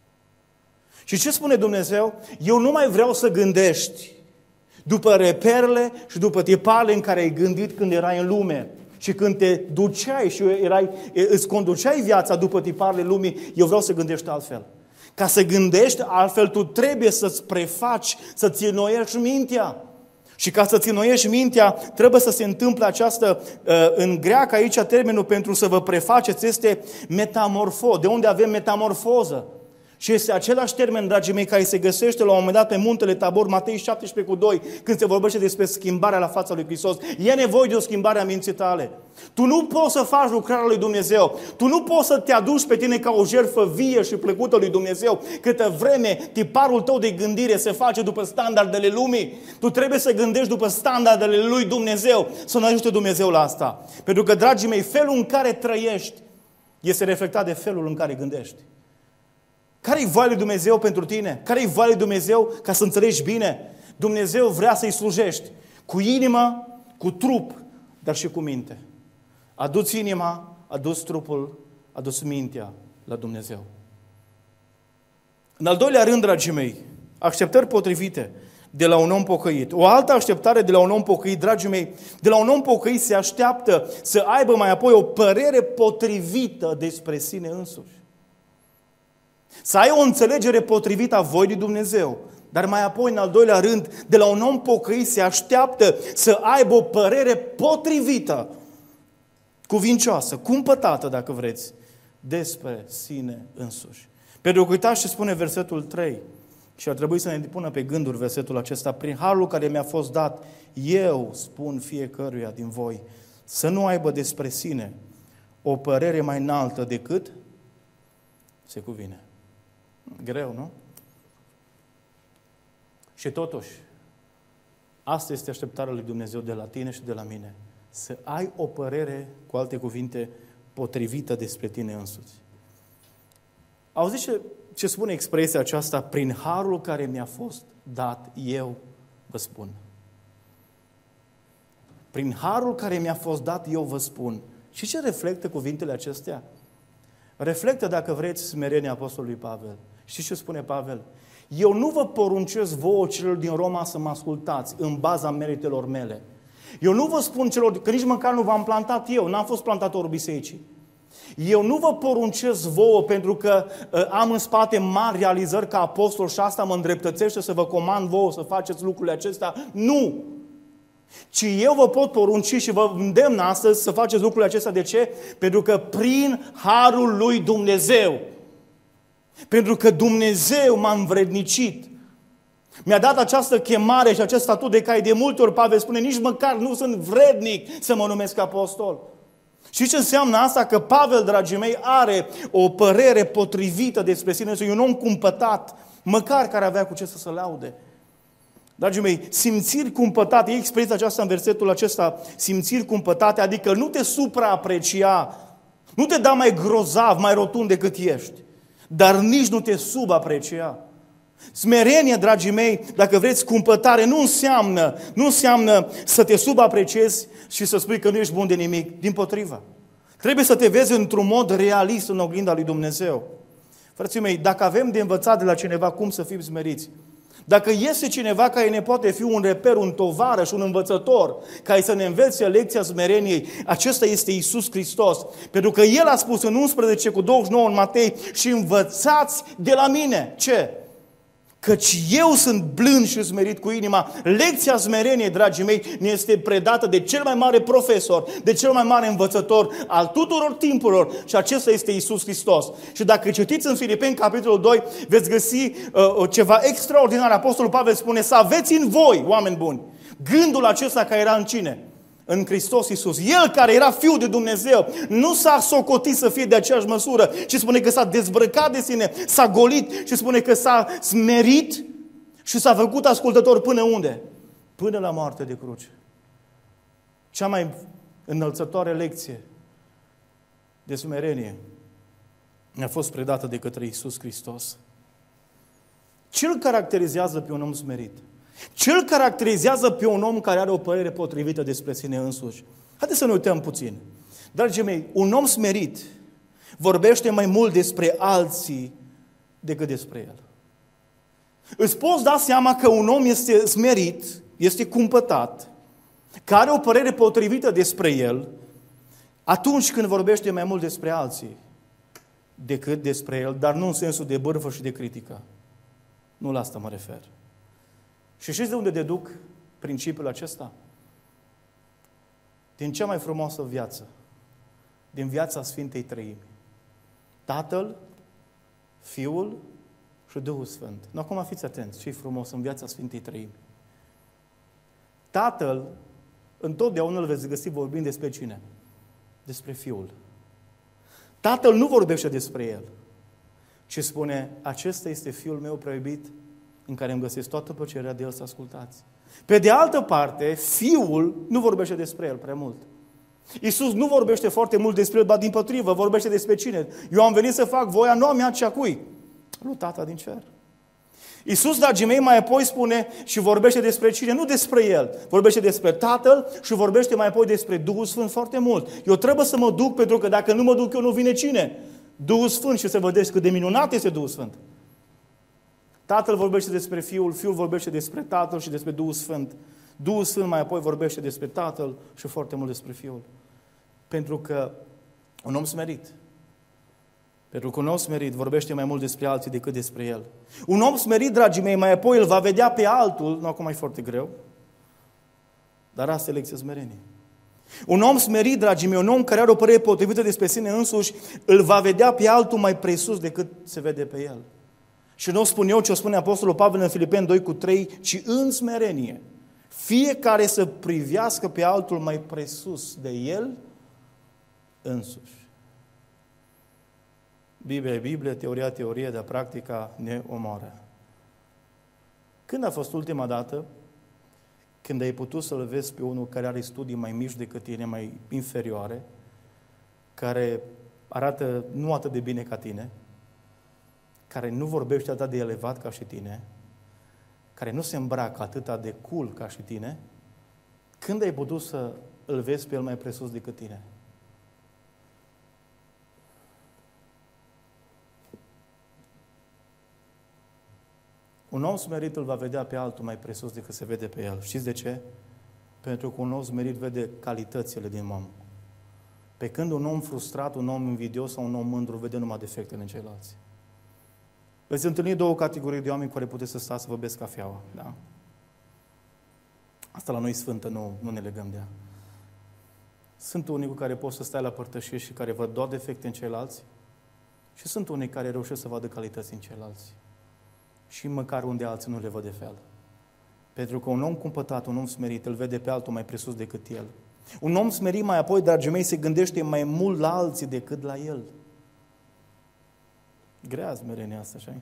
Și ce spune Dumnezeu? Eu nu mai vreau să gândești după reperele și după tiparele în care ai gândit când erai în lume. Și când te duceai și îți conduceai viața după tiparele lumii, eu vreau să gândești altfel. Ca să gândești altfel, tu trebuie să-ți prefaci, să-ți înnoiești mintea. Și ca să-ți înnoiești mintea, trebuie să se întâmple această, în greacă aici termenul pentru să vă prefaceți este metamorfo. De unde avem metamorfoză? Și este același termen, dragii mei, care se găsește la un moment dat pe muntele Tabor, Matei 17:2, când se vorbește despre schimbarea la fața lui Hristos. E nevoie de o schimbare a minții tale. Tu nu poți să faci lucrarea lui Dumnezeu. Tu nu poți să te aduci pe tine ca o jertfă vie și plăcută lui Dumnezeu, câtă vreme tiparul tău de gândire se face după standardele lumii. Tu trebuie să gândești după standardele lui Dumnezeu. Să ne ajute Dumnezeu la asta. Pentru că, dragii mei, felul în care trăiești este reflectat de felul în care gândești. Care-i voia lui Dumnezeu pentru tine? Care-i voia lui Dumnezeu ca să înțelegi bine? Dumnezeu vrea să-i slujești cu inimă, cu trup, dar și cu minte. Adu-ți inima, adu-ți trupul, adu-ți mintea la Dumnezeu. În al doilea rând, dragii mei, așteptări potrivite. de la un om pocăit. O altă așteptare de la un om pocăit, dragii mei, de la un om pocăit se așteaptă să aibă mai apoi o părere potrivită despre sine însuși. Să ai o înțelegere potrivită a voii lui Dumnezeu. Dar mai apoi, în al doilea rând, de la un om pocăit se așteaptă să aibă o părere potrivită, cuvincioasă, cumpătată, dacă vreți, despre sine însuși. Pentru că uitați ce spune versetul 3. Și ar trebui să ne pună pe gânduri versetul acesta. Prin harul care mi-a fost dat, eu spun fiecăruia din voi să nu aibă despre sine o părere mai înaltă decât se cuvine. Greu, nu? Și totuși, asta este așteptarea lui Dumnezeu de la tine și de la mine. Să ai o părere, cu alte cuvinte, potrivită despre tine însuți. Auziți ce spune expresia aceasta? Prin harul care mi-a fost dat, eu vă spun. Prin harul care mi-a fost dat, eu vă spun. Și ce reflectă cuvintele acestea? Reflectă, dacă vreți, smerenia apostolului Pavel. Știți ce spune Pavel? Eu nu vă poruncesc vouă celor din Roma să mă ascultați în baza meritelor mele. Eu nu vă spun celor, că nici măcar nu v-am plantat eu, n-am fost plantatorul bisericii. Eu nu vă poruncesc vouă pentru că am în spate mari realizări ca apostol și asta mă îndreptățește să vă comand vouă să faceți lucrurile acestea. Nu! Ci eu vă pot porunci și vă îndemn astăzi să faceți lucrurile acestea. De ce? Pentru că prin harul lui Dumnezeu. Pentru că Dumnezeu m-a învrednicit. Mi-a dat această chemare și acest statut de cai. De multe ori Pavel spune, nici măcar nu sunt vrednic să mă numesc apostol. Și ce înseamnă asta? Că Pavel, dragii mei, are o părere potrivită despre sine. Este un om cumpătat, măcar care avea cu ce să se laude. Dragii mei, simțiri cumpătate, e expresia aceasta în versetul acesta, simțiri cumpătate, adică nu te supraaprecia, nu te da mai grozav, mai rotund decât ești, dar nici nu te subaprecia. Smerenie, dragii mei, dacă vreți, cumpătare, nu înseamnă să te subapreciezi și să spui că nu ești bun de nimic. Dimpotrivă. Trebuie să te vezi într-un mod realist în oglinda lui Dumnezeu. Frații mei, dacă avem de învățat de la cineva cum să fim smeriți, dacă este cineva care ne poate fi un reper, un tovarăș, un învățător, care să ne învețe lecția smereniei, acesta este Iisus Hristos. Pentru că El a spus în 11:29 în Matei, și învățați de la mine. Ce? Căci eu sunt blând și smerit cu inima. Lecția smereniei, dragii mei, ne este predată de cel mai mare profesor, de cel mai mare învățător al tuturor timpurilor și acesta este Iisus Hristos. Și dacă citiți în Filipeni, capitolul 2, veți găsi ceva extraordinar. Apostolul Pavel spune să aveți în voi, oameni buni, gândul acesta care era în cine? În Hristos Iisus. El care era Fiul de Dumnezeu nu s-a socotit să fie de aceeași măsură, ci spune că s-a dezbrăcat de sine, s-a golit și spune că s-a smerit și s-a făcut ascultător până unde? Până la moarte de cruce. Cea mai înălțătoare lecție de smerenie ne-a fost predată de către Iisus Hristos. Ce îl caracterizează pe un om smerit? Ce îl caracterizează pe un om care are o părere potrivită despre sine însuși? Haideți să ne uităm puțin. Dragii mei, un om smerit vorbește mai mult despre alții decât despre el. Îți poți da seama că un om este smerit, este cumpătat, că are o părere potrivită despre el, atunci când vorbește mai mult despre alții decât despre el, dar nu în sensul de bârfă și de critică. Nu la asta mă refer. Și știți de unde deduc principiul acesta? Din cea mai frumoasă viață, din viața Sfintei Treimi. Tatăl, Fiul și Duhul Sfânt. Nu, acum fiți atenți, ce-i frumos în viața Sfintei Treimi. Tatăl, întotdeauna îl veți găsi vorbind despre cine? Despre Fiul. Tatăl nu vorbește despre El, ci spune, acesta este Fiul meu prea iubit, în care îmi găsesc toată plăcerea de El să ascultați. Pe de altă parte, Fiul nu vorbește despre El prea mult. Iisus nu vorbește foarte mult despre El, dar dimpotrivă, vorbește despre cine? Eu am venit să fac voia, nu a mea, ci a cui? Lui Tata din cer. Iisus, dragii mei, mai apoi spune și vorbește despre cine? Nu despre El. Vorbește despre Tatăl și vorbește mai apoi despre Duhul Sfânt foarte mult. Eu trebuie să mă duc, pentru că dacă nu mă duc eu, nu vine cine? Duhul Sfânt. Și să vedeți cât de minunat este Duhul Sfânt. Tatăl vorbește despre Fiul, Fiul vorbește despre Tatăl și despre Duhul Sfânt. Duhul Sfânt mai apoi vorbește despre Tatăl și foarte mult despre Fiul. Pentru că un om smerit, vorbește mai mult despre alții decât despre el. Un om smerit, dragii mei, mai apoi îl va vedea pe altul, nu acum e foarte greu, dar asta e lecția smereniei. Un om smerit, dragii mei, un om care are o părere potrivită despre sine însuși, îl va vedea pe altul mai presus decât se vede pe el. Și nu o spun eu ce o spune Apostolul Pavel în Filipeni 2:3, ci în smerenie. Fiecare să privească pe altul mai presus de el însuși. Biblia e Biblie, teoria teorie, dar practica ne omoară. Când a fost ultima dată când ai putut să-l vezi pe unul care are studii mai mici decât tine, mai inferioare, care arată nu atât de bine ca tine, care nu vorbește atât de elevat ca și tine, care nu se îmbracă atât de cool ca și tine, când ai putut să îl vezi pe el mai presus decât tine? Un om smerit îl va vedea pe altul mai presus decât se vede pe el. Știți de ce? Pentru că un om smerit vede calitățile din om. Pe când un om frustrat, un om invidios sau un om mândru vede numai defectele în ceilalți. Veți întâlni două categorii de oameni cu care puteți să stați să vă beți cafeaua. Da? Asta la noi sfântă, nu ne legăm de ea. Sunt unii cu care poți să stai la părtășie și care văd doar defecte în ceilalți și sunt unii care reușesc să vadă calități în ceilalți. Și măcar unde alții nu le văd de fel. Pentru că un om cumpătat, un om smerit, îl vede pe altul mai presus decât el. Un om smerit mai apoi, dragii mei, se gândește mai mult la alții decât la el. Grea smerenia asta, așa?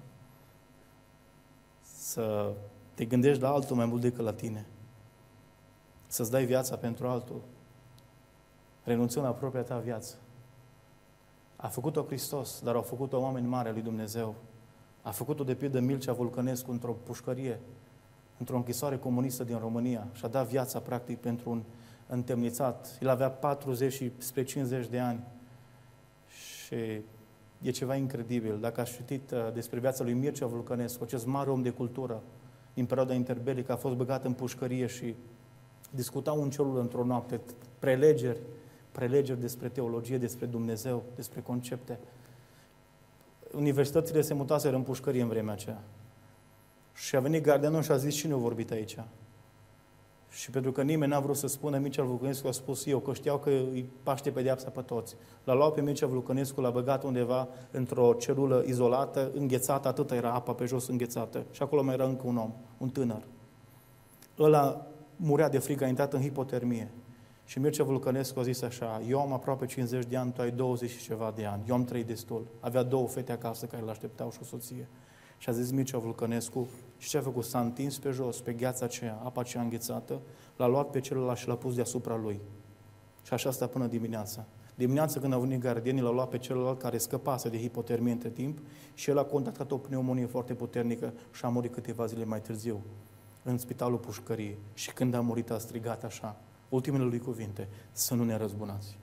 Să te gândești la altul mai mult decât la tine. Să-ți dai viața pentru altul. Renunțând la propria ta viață. A făcut-o Hristos, dar au făcut-o oameni mari al lui Dumnezeu. A făcut-o de pildă Mircea Vulcănescu într-o pușcărie, într-o închisoare comunistă din România și a dat viața practic pentru un întemnițat. El avea 40 și spre 50 de ani și e ceva incredibil. Dacă ați citit despre viața lui Mircea Vulcănescu, acest mare om de cultură din perioada interbelică, a fost băgat în pușcărie și discuta un celul într-o noapte, prelegeri despre teologie, despre Dumnezeu, despre concepte. Universitățile se mutaseră în pușcărie în vremea aceea. Și a venit gardianul și a zis, cine a vorbit aici? Și pentru că nimeni n-a vrut să spună, Mircea Vulcănescu a spus eu, că știau că îi paște pedeapsa pe toți. L-a luat pe Mircea Vulcănescu, l-a băgat undeva într-o celulă izolată, înghețată, atâta era apa pe jos înghețată. Și acolo mai era încă un om, un tânăr. Ăla murea de frig, a intrat în hipotermie. Și Mircea Vulcănescu a zis așa, eu am aproape 50 de ani, tu ai 20 și ceva de ani, eu am trăit destul. Avea 2 fete acasă care îl așteptau și o soție. Și a zis Mircea Vulcănescu, și ce a făcut? S-a întins pe jos, pe gheața aceea, apa aceea înghețată, l-a luat pe celălalt și l-a pus deasupra lui. Și așa stă până dimineața. Dimineața când au venit gardienii, l-au luat pe celălalt care scăpase de hipotermie între timp și el a contactat o pneumonie foarte puternică și a murit câteva zile mai târziu în spitalul pușcăriei. Și când a murit a strigat așa, ultimele lui cuvinte, să nu ne răzbunați.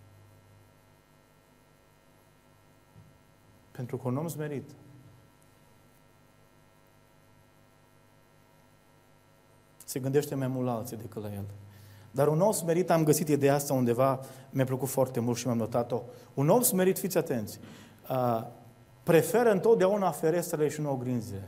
Pentru că un om smerit se gândește mai mult la alții decât la el. Dar un om smerit, am găsit ideea asta undeva, mi-a plăcut foarte mult și mi-am notat-o. Un om smerit, fiți atenți, preferă întotdeauna ferestrele și nu oglinzile.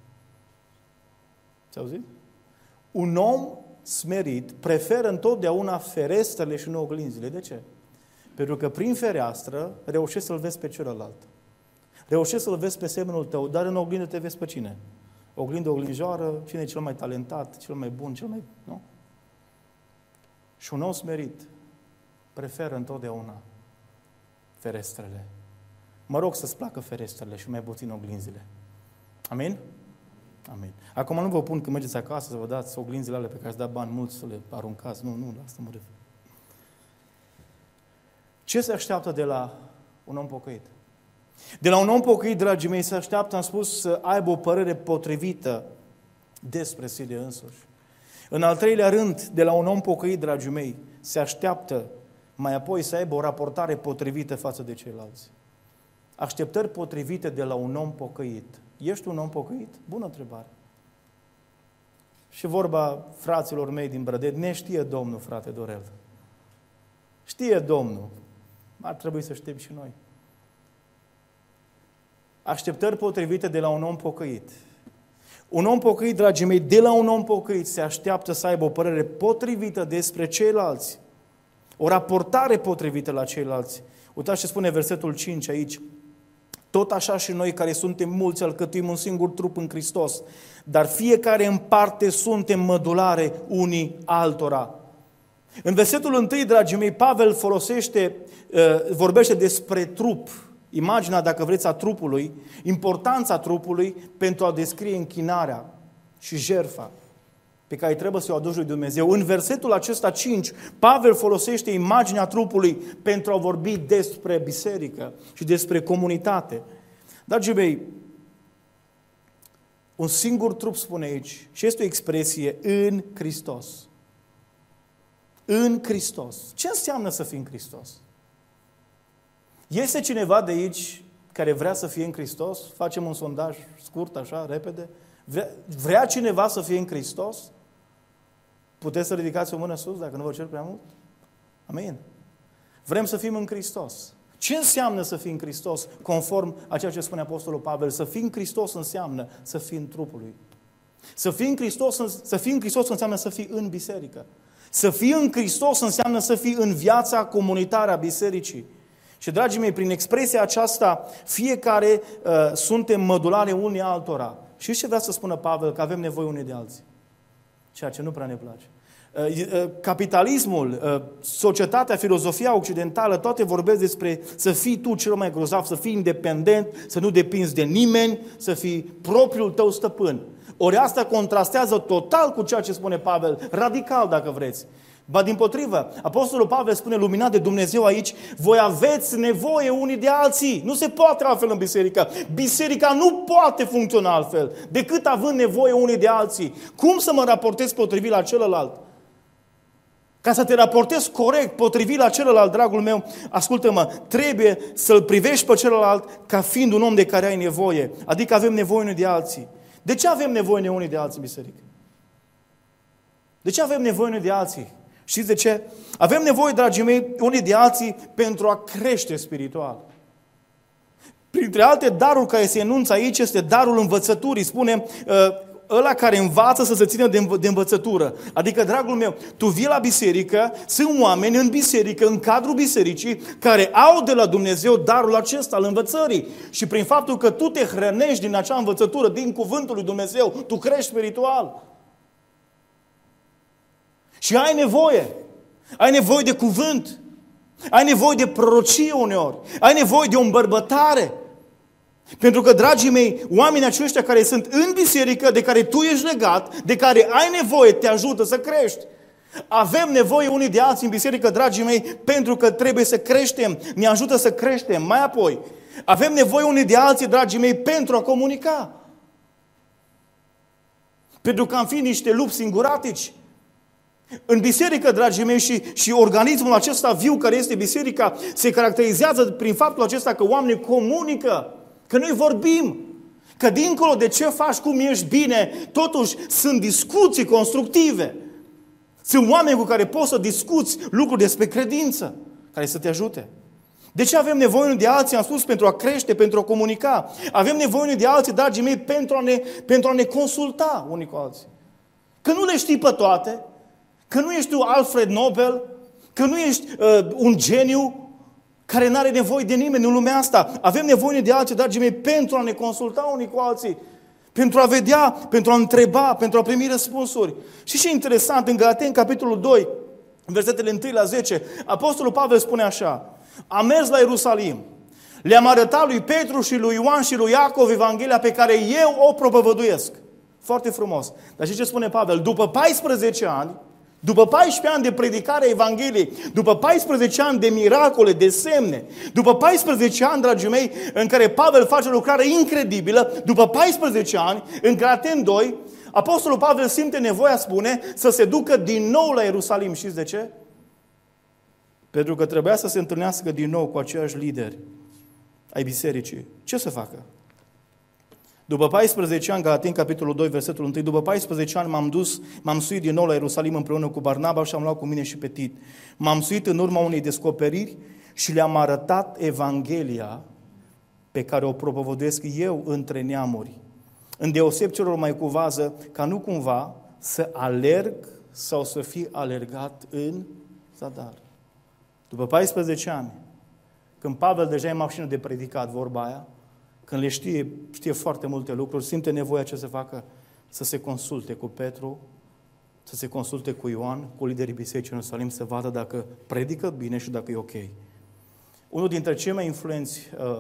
Ați auzit? Un om smerit preferă întotdeauna ferestrele și nu oglinzile. De ce? Pentru că prin fereastră reușești să-l vezi pe celălalt. Reușești să-l vezi pe semenul tău, dar în oglindă te vezi pe cine? Oglindă, oglinjoară, cine e cel mai talentat, cel mai bun, cel mai... Nu? Și un om smerit preferă întotdeauna ferestrele. Mă rog să-ți placă ferestrele și mai puțin oglinzile. Amin? Amin. Acum nu vă pun când mergeți acasă să vă dați oglinzile alea pe care ați dat bani mulți să le aruncați. Nu, la asta mă refer. Ce se așteaptă de la un om pocăit? De la un om pocăit, dragii mei, se așteaptă, am spus, să aibă o părere potrivită despre sine însuși. În al treilea rând, de la un om pocăit, dragii mei, se așteaptă mai apoi să aibă o raportare potrivită față de ceilalți. Așteptări potrivite de la un om pocăit Ești un om pocăit? Bună întrebare. Și vorba fraților mei din Brădeni, ne știe Domnul, frate Dorel. Știe Domnul. Ar trebui să știm și noi. Așteptări potrivite de la un om pocăit. Un om pocăit, dragii mei, de la un om pocăit se așteaptă să aibă o părere potrivită despre ceilalți. O raportare potrivită la ceilalți. Uitați ce spune versetul 5 aici. Tot așa și noi care suntem mulți alcătuim un singur trup în Hristos, dar fiecare în parte suntem mădulare unii altora. În versetul 1, dragii mei, Pavel vorbește despre trup. Imaginea, dacă vreți, a trupului, importanța trupului pentru a descrie închinarea și jertfa pe care trebuie să o aduci lui Dumnezeu. În versetul acesta 5, Pavel folosește imaginea trupului pentru a vorbi despre biserică și despre comunitate. Dragii mei, un singur trup spune aici și este o expresie în Hristos. În Hristos. Ce înseamnă să fii în Hristos? Este cineva de aici care vrea să fie în Hristos? Facem un sondaj scurt, așa, repede. Vrea cineva să fie în Hristos? Puteți să ridicați o mână sus, dacă nu vă cer prea mult? Amin. Vrem să fim în Hristos. Ce înseamnă să fii în Hristos? Conform a ceea ce spune Apostolul Pavel, să fii în Hristos înseamnă să fii în trupul lui. Să fii în Hristos înseamnă să fii în biserică. Să fii în Hristos înseamnă să fii în viața comunitară a bisericii. Și, dragii mei, prin expresia aceasta, fiecare suntem mădulare unii altora. Și ce vrea să spună Pavel? Că avem nevoie unii de alții. Ceea ce nu prea ne place. Capitalismul, societatea, filozofia occidentală, toate vorbesc despre să fii tu cel mai grozav, să fii independent, să nu depinzi de nimeni, să fii propriul tău stăpân. Ori asta contrastează total cu ceea ce spune Pavel, radical dacă vreți. Ba dimpotrivă, Apostolul Pavel spune, luminat de Dumnezeu aici, voi aveți nevoie unii de alții. Nu se poate altfel în biserică. Biserica nu poate funcționa altfel decât având nevoie unii de alții. Cum să mă raportez potrivit la celălalt? Ca să te raportezi corect, potrivit la celălalt, dragul meu, ascultă-mă, trebuie să-l privești pe celălalt ca fiind un om de care ai nevoie. Adică avem nevoie unii de alții. De ce avem nevoie unii de alții în biserică? De ce avem nevoie unii de alții? Știți de ce? Avem nevoie, dragii mei, unii de alții pentru a crește spiritual. Printre alte daruri care se enunță aici este darul învățăturii. Spune, ăla care învață să se țină de învățătură. Adică, dragul meu, tu vii la biserică, sunt oameni în biserică, în cadrul bisericii, care au de la Dumnezeu darul acesta al învățării. Și prin faptul că tu te hrănești din acea învățătură, din cuvântul lui Dumnezeu, tu crești spiritual. Și ai nevoie. Ai nevoie de cuvânt. Ai nevoie de prorocie uneori. Ai nevoie de o îmbărbătare. Pentru că, dragii mei, oamenii aceștia care sunt în biserică, de care tu ești legat, de care ai nevoie, te ajută să crești. Avem nevoie unii de alții în biserică, dragii mei, pentru că trebuie să creștem. Ne ajută să creștem. Mai apoi, avem nevoie unii de alții, dragii mei, pentru a comunica. Pentru că am fi niște lupi singuratici. În biserică, dragii mei, și organismul acesta viu care este biserica se caracterizează prin faptul acesta că oamenii comunică, că noi vorbim, că dincolo de ce faci, cum ești bine, totuși sunt discuții constructive. Sunt oameni cu care poți să discuți lucruri despre credință, care să te ajute. De ce avem nevoie unii de alții? Am spus, pentru a crește, pentru a comunica. Avem nevoie unii de alții, dragii mei, pentru a ne consulta unii cu alții. Că nu le știi pe toate, că nu ești tu Alfred Nobel, că nu ești un geniu care nu are nevoie de nimeni în lumea asta. Avem nevoie de alții, dragii mei, pentru a ne consulta unii cu alții, pentru a vedea, pentru a întreba, pentru a primi răspunsuri. Și ce interesant, în Galateni, capitolul 2, versetele 1 la 10, Apostolul Pavel spune așa, am mers la Ierusalim, le-am arătat lui Petru și lui Ioan și lui Iacov Evanghelia pe care eu o propovăduiesc. Foarte frumos. Dar și ce spune Pavel? După 14 ani, după 14 ani de predicare a Evangheliei, după 14 ani de miracole, de semne, după 14 ani, dragii mei, în care Pavel face o lucrare incredibilă, după 14 ani, în Galateni 2, Apostolul Pavel simte nevoia, spune, să se ducă din nou la Ierusalim. Știți de ce? Pentru că trebuia să se întâlnească din nou cu aceiași lideri ai bisericii. Ce să facă? După 14 ani, Galateni, capitolul 2, versetul 1, după 14 ani m-am suit din nou la Ierusalim împreună cu Barnaba și am luat cu mine și pe Tit. M-am suit în urma unei descoperiri și le-am arătat Evanghelia pe care o propovăduiesc eu între neamuri, îndeoseb celor mai cu vază, ca nu cumva să alerg sau să fie alergat în zadar. După 14 ani, când Pavel deja e în mașină de predicat, vorba aia, când le știe foarte multe lucruri, simte nevoia ce să facă, să se consulte cu Petru, să se consulte cu Ioan, cu liderii bisericii în Ierusalim, să vadă dacă predică bine și dacă e ok. Unul dintre cei mai influenți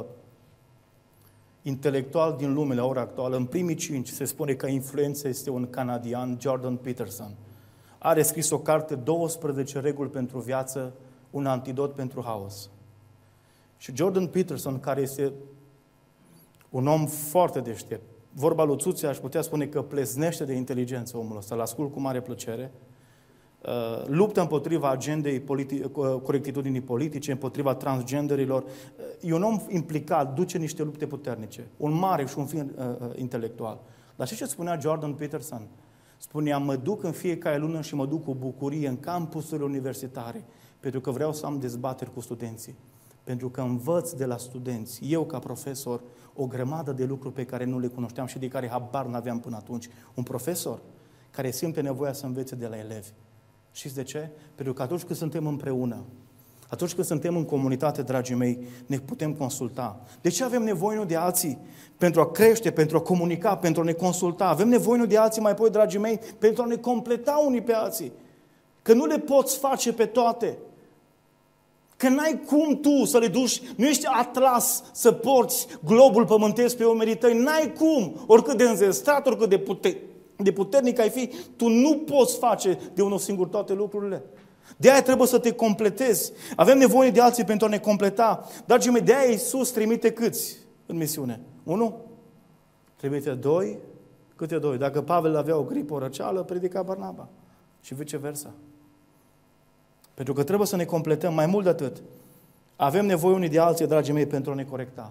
intelectuali din lume la ora actuală, în primii 5, se spune că influență este un canadian, Jordan Peterson. Are scris o carte, 12 reguli pentru viață, un antidot pentru haos. Și Jordan Peterson, care este un om foarte deștept, vorba lui Țuțea, aș putea spune că pleznește de inteligență omul ăsta, l-ascult cu mare plăcere, luptă împotriva agendei corectitudinii politice, împotriva transgenderilor. E un om implicat, duce niște lupte puternice, un mare și un fin intelectual. Dar știți ce spunea Jordan Peterson? Spunea, mă duc în fiecare lună și mă duc cu bucurie în campusurile universitare, pentru că vreau să am dezbateri cu studenții. Pentru că învăț de la studenți, eu ca profesor, o grămadă de lucruri pe care nu le cunoșteam și de care habar n-aveam până atunci. Un profesor care simte nevoia să învețe de la elevi. Știți de ce? Pentru că atunci când suntem împreună, atunci când suntem în comunitate, dragii mei, ne putem consulta. De ce avem nevoie unul de alții? Pentru a crește, pentru a comunica, pentru a ne consulta. Avem nevoie unul de alții mai apoi, dragii mei, pentru a ne completa unii pe alții. Că nu le poți face pe toate. Că n-ai cum tu să le duci, nu ești atlas să porți globul pământesc pe umerii tăi, n-ai cum, oricât de înzestrat, oricât de puternic ai fi, tu nu poți face de unul singur toate lucrurile. De aia trebuie să te completezi. Avem nevoie de alții pentru a ne completa. Dragii mei, de aia Iisus trimite câți în misiune? 1? Trimite 2? Câte 2? Dacă Pavel avea o gripă, o răceală, predica Barnaba. Și viceversa. Pentru că trebuie să ne completăm mai mult de atât. Avem nevoie unii de alții, dragii mei, pentru a ne corecta.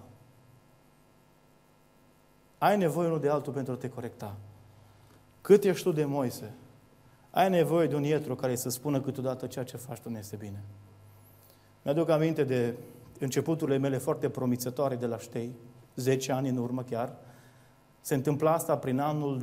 Ai nevoie unul de altul pentru a te corecta. Cât ești tu de Moise? Ai nevoie de un Ietro care să spună câteodată ceea ce faci tu nu este bine. Mi-aduc aminte de începuturile mele foarte promițătoare de la Ștei, 10 ani în urmă chiar. Se întâmpla asta prin anul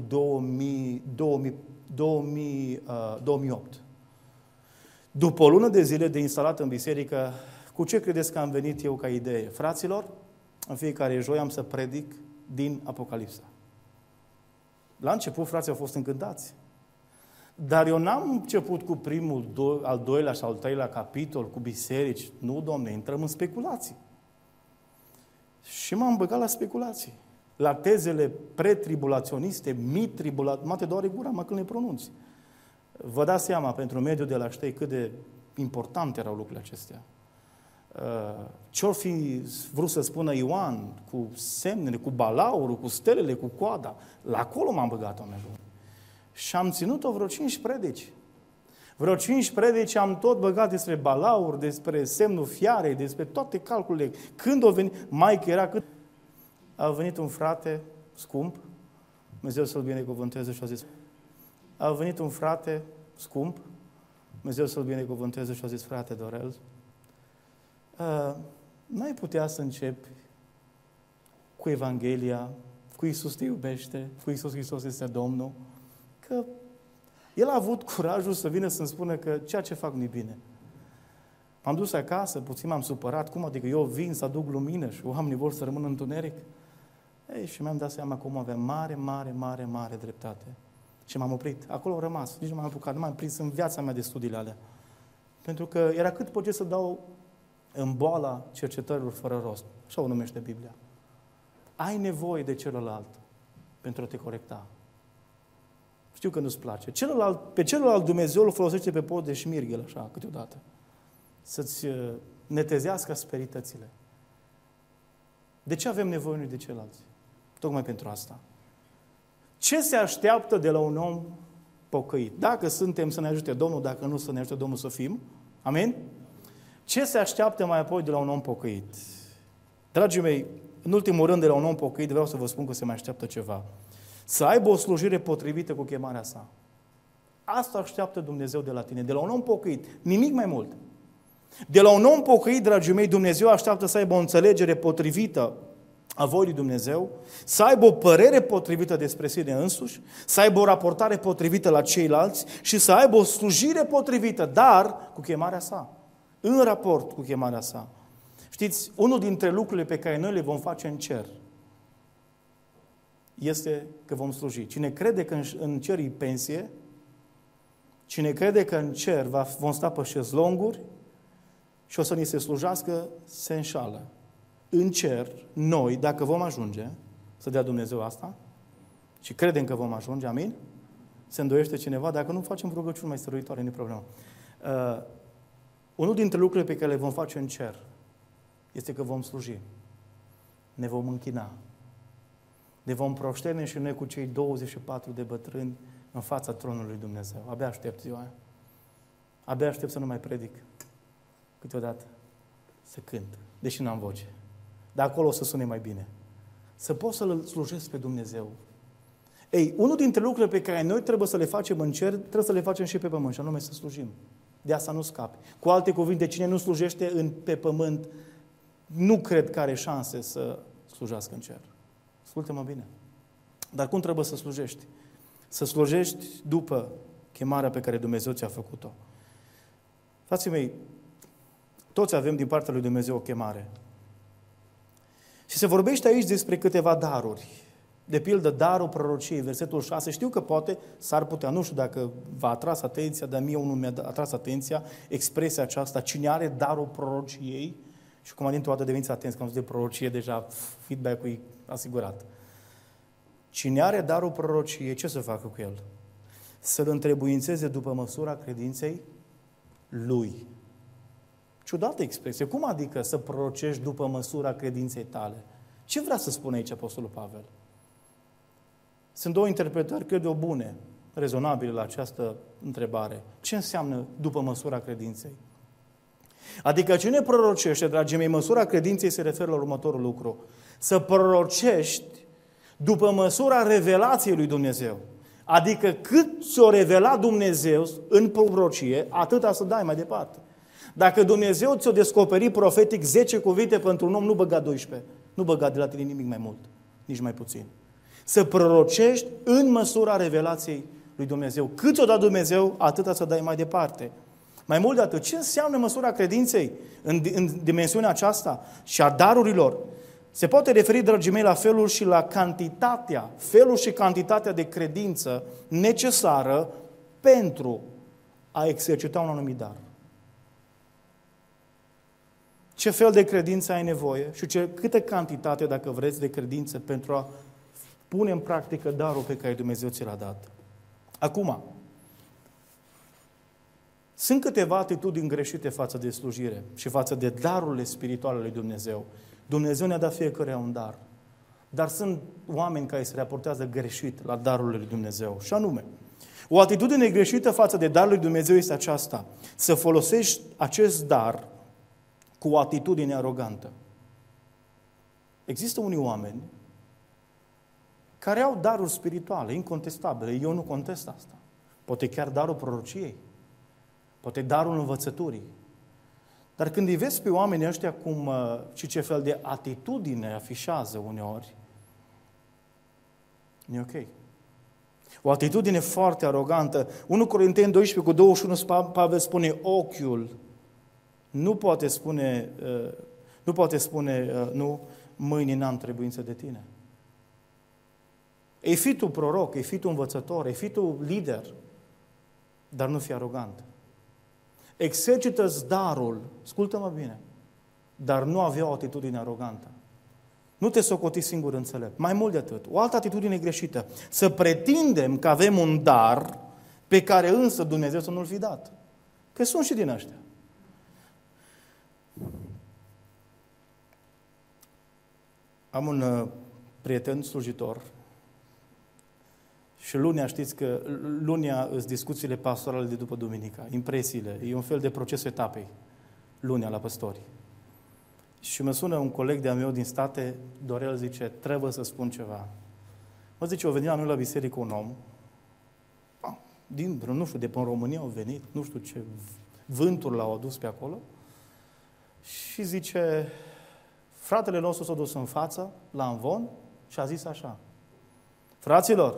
2008. După o lună de zile de instalat în biserică, cu ce credeți că am venit eu ca idee? Fraților, în fiecare joi am să predic din Apocalipsa. La început, frații au fost încântați. Dar eu n-am început cu primul, al doilea și al treilea capitol, cu biserici. Nu, Domne, intrăm în speculații. Și m-am băgat la speculații. La tezele pretribulaționiste, mă te doare gura, mă când le pronunți. Vă dați seama, pentru mediul de la Ștei, cât de importante erau lucrurile acestea. Ce-or fi vrut să spună Ioan cu semnele, cu balaurul, cu stelele, cu coada. La acolo m-am băgat, oameni buni. Și am ținut-o vreo 5 predici. Vreo 5 predici am tot băgat despre balaur, despre semnul fiarei, despre toate calculele. Când a venit, Maică era cât... A venit un frate scump, Dumnezeu să-l binecuvânteze și a zis, a venit un frate scump, Dumnezeu să-l binecuvânteze și a zis, frate Dorel, n-ai putea să începi cu Evanghelia, cu Iisus te iubește, cu Iisus Hristos este Domnul, că el a avut curajul să vină să-mi spună că ceea ce fac nu-i bine. M-am dus acasă, puțin m-am supărat, cum adică eu vin să aduc lumină și oamenii vor să rămână în întuneric? Ei, și mi-am dat seama cum avea mare dreptate. Și m-am oprit. Acolo am rămas. Nici nu m-am apucat, nu m-am prins în viața mea de studiile alea. Pentru că era cât pot să dau în boala cercetărilor fără rost. Așa o numește Biblia. Ai nevoie de celălalt pentru a te corecta. Știu că nu-ți place. Pe celălalt Dumnezeu îl folosește pe pod de șmirghel, așa, câteodată. Să-ți netezească asperitățile. De ce avem nevoie unii de ceilalți? Tocmai pentru asta. Ce se așteaptă de la un om pocăit? Dacă suntem, să ne ajute Domnul, dacă nu, să ne ajute Domnul să fim. Amin? Ce se așteaptă mai apoi de la un om pocăit? Dragii mei, în ultimul rând, de la un om pocăit, vreau să vă spun că se mai așteaptă ceva. Să aibă o slujire potrivită cu chemarea sa. Asta așteaptă Dumnezeu de la tine, de la un om pocăit, nimic mai mult. De la un om pocăit, dragii mei, Dumnezeu așteaptă să aibă o înțelegere potrivită a voii lui Dumnezeu, să aibă o părere potrivită despre sine însuși, să aibă o raportare potrivită la ceilalți și să aibă o slujire potrivită, dar cu chemarea sa, în raport cu chemarea sa. Știți, unul dintre lucrurile pe care noi le vom face în cer este că vom sluji. Cine crede că în cer e pensie, cine crede că în cer vom sta pe șezlonguri și o să ni se slujească, se înșală. În cer, noi, dacă vom ajunge, să dea Dumnezeu asta, și credem că vom ajunge, amin? Se îndoiește cineva, dacă nu facem rugăciuni mai stăruitoare, nu e problemă. Unul dintre lucrurile pe care le vom face în cer este că vom sluji. Ne vom închina. Ne vom proștene și noi cu cei 24 de bătrâni în fața tronului lui Dumnezeu. Abia aștept ziua aia. Abia aștept să nu mai predic. Câteodată să cânt, deși n-am voce. Dar acolo o să sune mai bine. Să pot să-L slujesc pe Dumnezeu. Ei, unul dintre lucrurile pe care noi trebuie să le facem în cer, trebuie să le facem și pe pământ, și anume să slujim. De asta nu scapi. Cu alte cuvinte, cine nu slujește pe pământ, nu cred că are șanse să slujească în cer. Ascultă-mă bine. Dar cum trebuie să slujești? Să slujești după chemarea pe care Dumnezeu ți-a făcut-o. Frații mei, toți avem din partea lui Dumnezeu o chemare. Și se vorbește aici despre câteva daruri. De pildă, darul prorociei, versetul 6. Știu că poate, s-ar putea, nu știu dacă v-a atras atenția, dar mie unul mi-a atras atenția, expresia aceasta, cine are darul prorociei, și cum dintr-o dată deveniți atenți, că am zis de prorocie, deja feedback-ul e asigurat. Cine are darul prorociei, ce să facă cu el? Să-l întrebuințeze după măsura credinței lui. Ciudată expresie. Cum adică să prorocești după măsura credinței tale? Ce vrea să spună aici Apostolul Pavel? Sunt două interpretări, cred eu, bune, rezonabile la această întrebare. Ce înseamnă după măsura credinței? Adică cine prorocește, dragii mei, măsura credinței se referă la următorul lucru. Să prorocești după măsura revelației lui Dumnezeu. Adică cât ți-o revela Dumnezeu în prorocie, atâta să dai mai departe. Dacă Dumnezeu ți-o descoperi profetic 10 cuvinte pentru un om, nu băga 12. Nu băga de la tine nimic mai mult, nici mai puțin. Să prorocești în măsura revelației lui Dumnezeu. Cât ți-o da Dumnezeu, atâta să dai mai departe. Mai mult de atât, ce înseamnă măsura credinței în dimensiunea aceasta și a darurilor? Se poate referi, dragii mei, la felul și cantitatea de credință necesară pentru a exercita un anumit dar. Ce fel de credință ai nevoie și câtă cantitate, dacă vreți, de credință pentru a pune în practică darul pe care Dumnezeu ți l-a dat. Acum, sunt câteva atitudini greșite față de slujire și față de darurile spirituale lui Dumnezeu. Dumnezeu ne-a dat fiecare un dar. Dar sunt oameni care se raportează greșit la darurile lui Dumnezeu. Și anume, o atitudine greșită față de darul lui Dumnezeu este aceasta. Să folosești acest dar cu o atitudine arogantă. Există unii oameni care au daruri spirituale, incontestabile. Eu nu contest asta. Poate chiar darul prorociei. Poate darul învățăturii. Dar când îi vezi pe oamenii ăștia și ce fel de atitudine afișează uneori, nu e ok. O atitudine foarte arogantă. 1 Corinteni 12 cu 21, Pavel spune, ochiul nu poate spune, nu, mâine n-am trebuință de tine. Ei fi tu proroc, ei fi tu învățător, ei fi tu lider, dar nu fi arogant. Exercită-ți darul, ascultă-mă bine, dar nu avea o atitudine arogantă. Nu te socoti singur înțelept. Mai mult de atât, o altă atitudine greșită. Să pretindem că avem un dar pe care însă Dumnezeu să nu-l fi dat. Că sunt și din ăștia. Am un prieten slujitor și lunea, știți că lunea îs discuțiile pastorale de după duminica, impresiile, e un fel de procesul etapei, lunea la păstori. Și mă sună un coleg de-a meu din state, Dorel, zice, trebuie să spun ceva. Mă zice, o venit la noi la biserică un om, din, nu știu, de pe România au venit, nu știu ce vânturi l-au adus pe acolo, și zice, fratele nostru s-a dus în față, la Amvon, și a zis așa, fraților,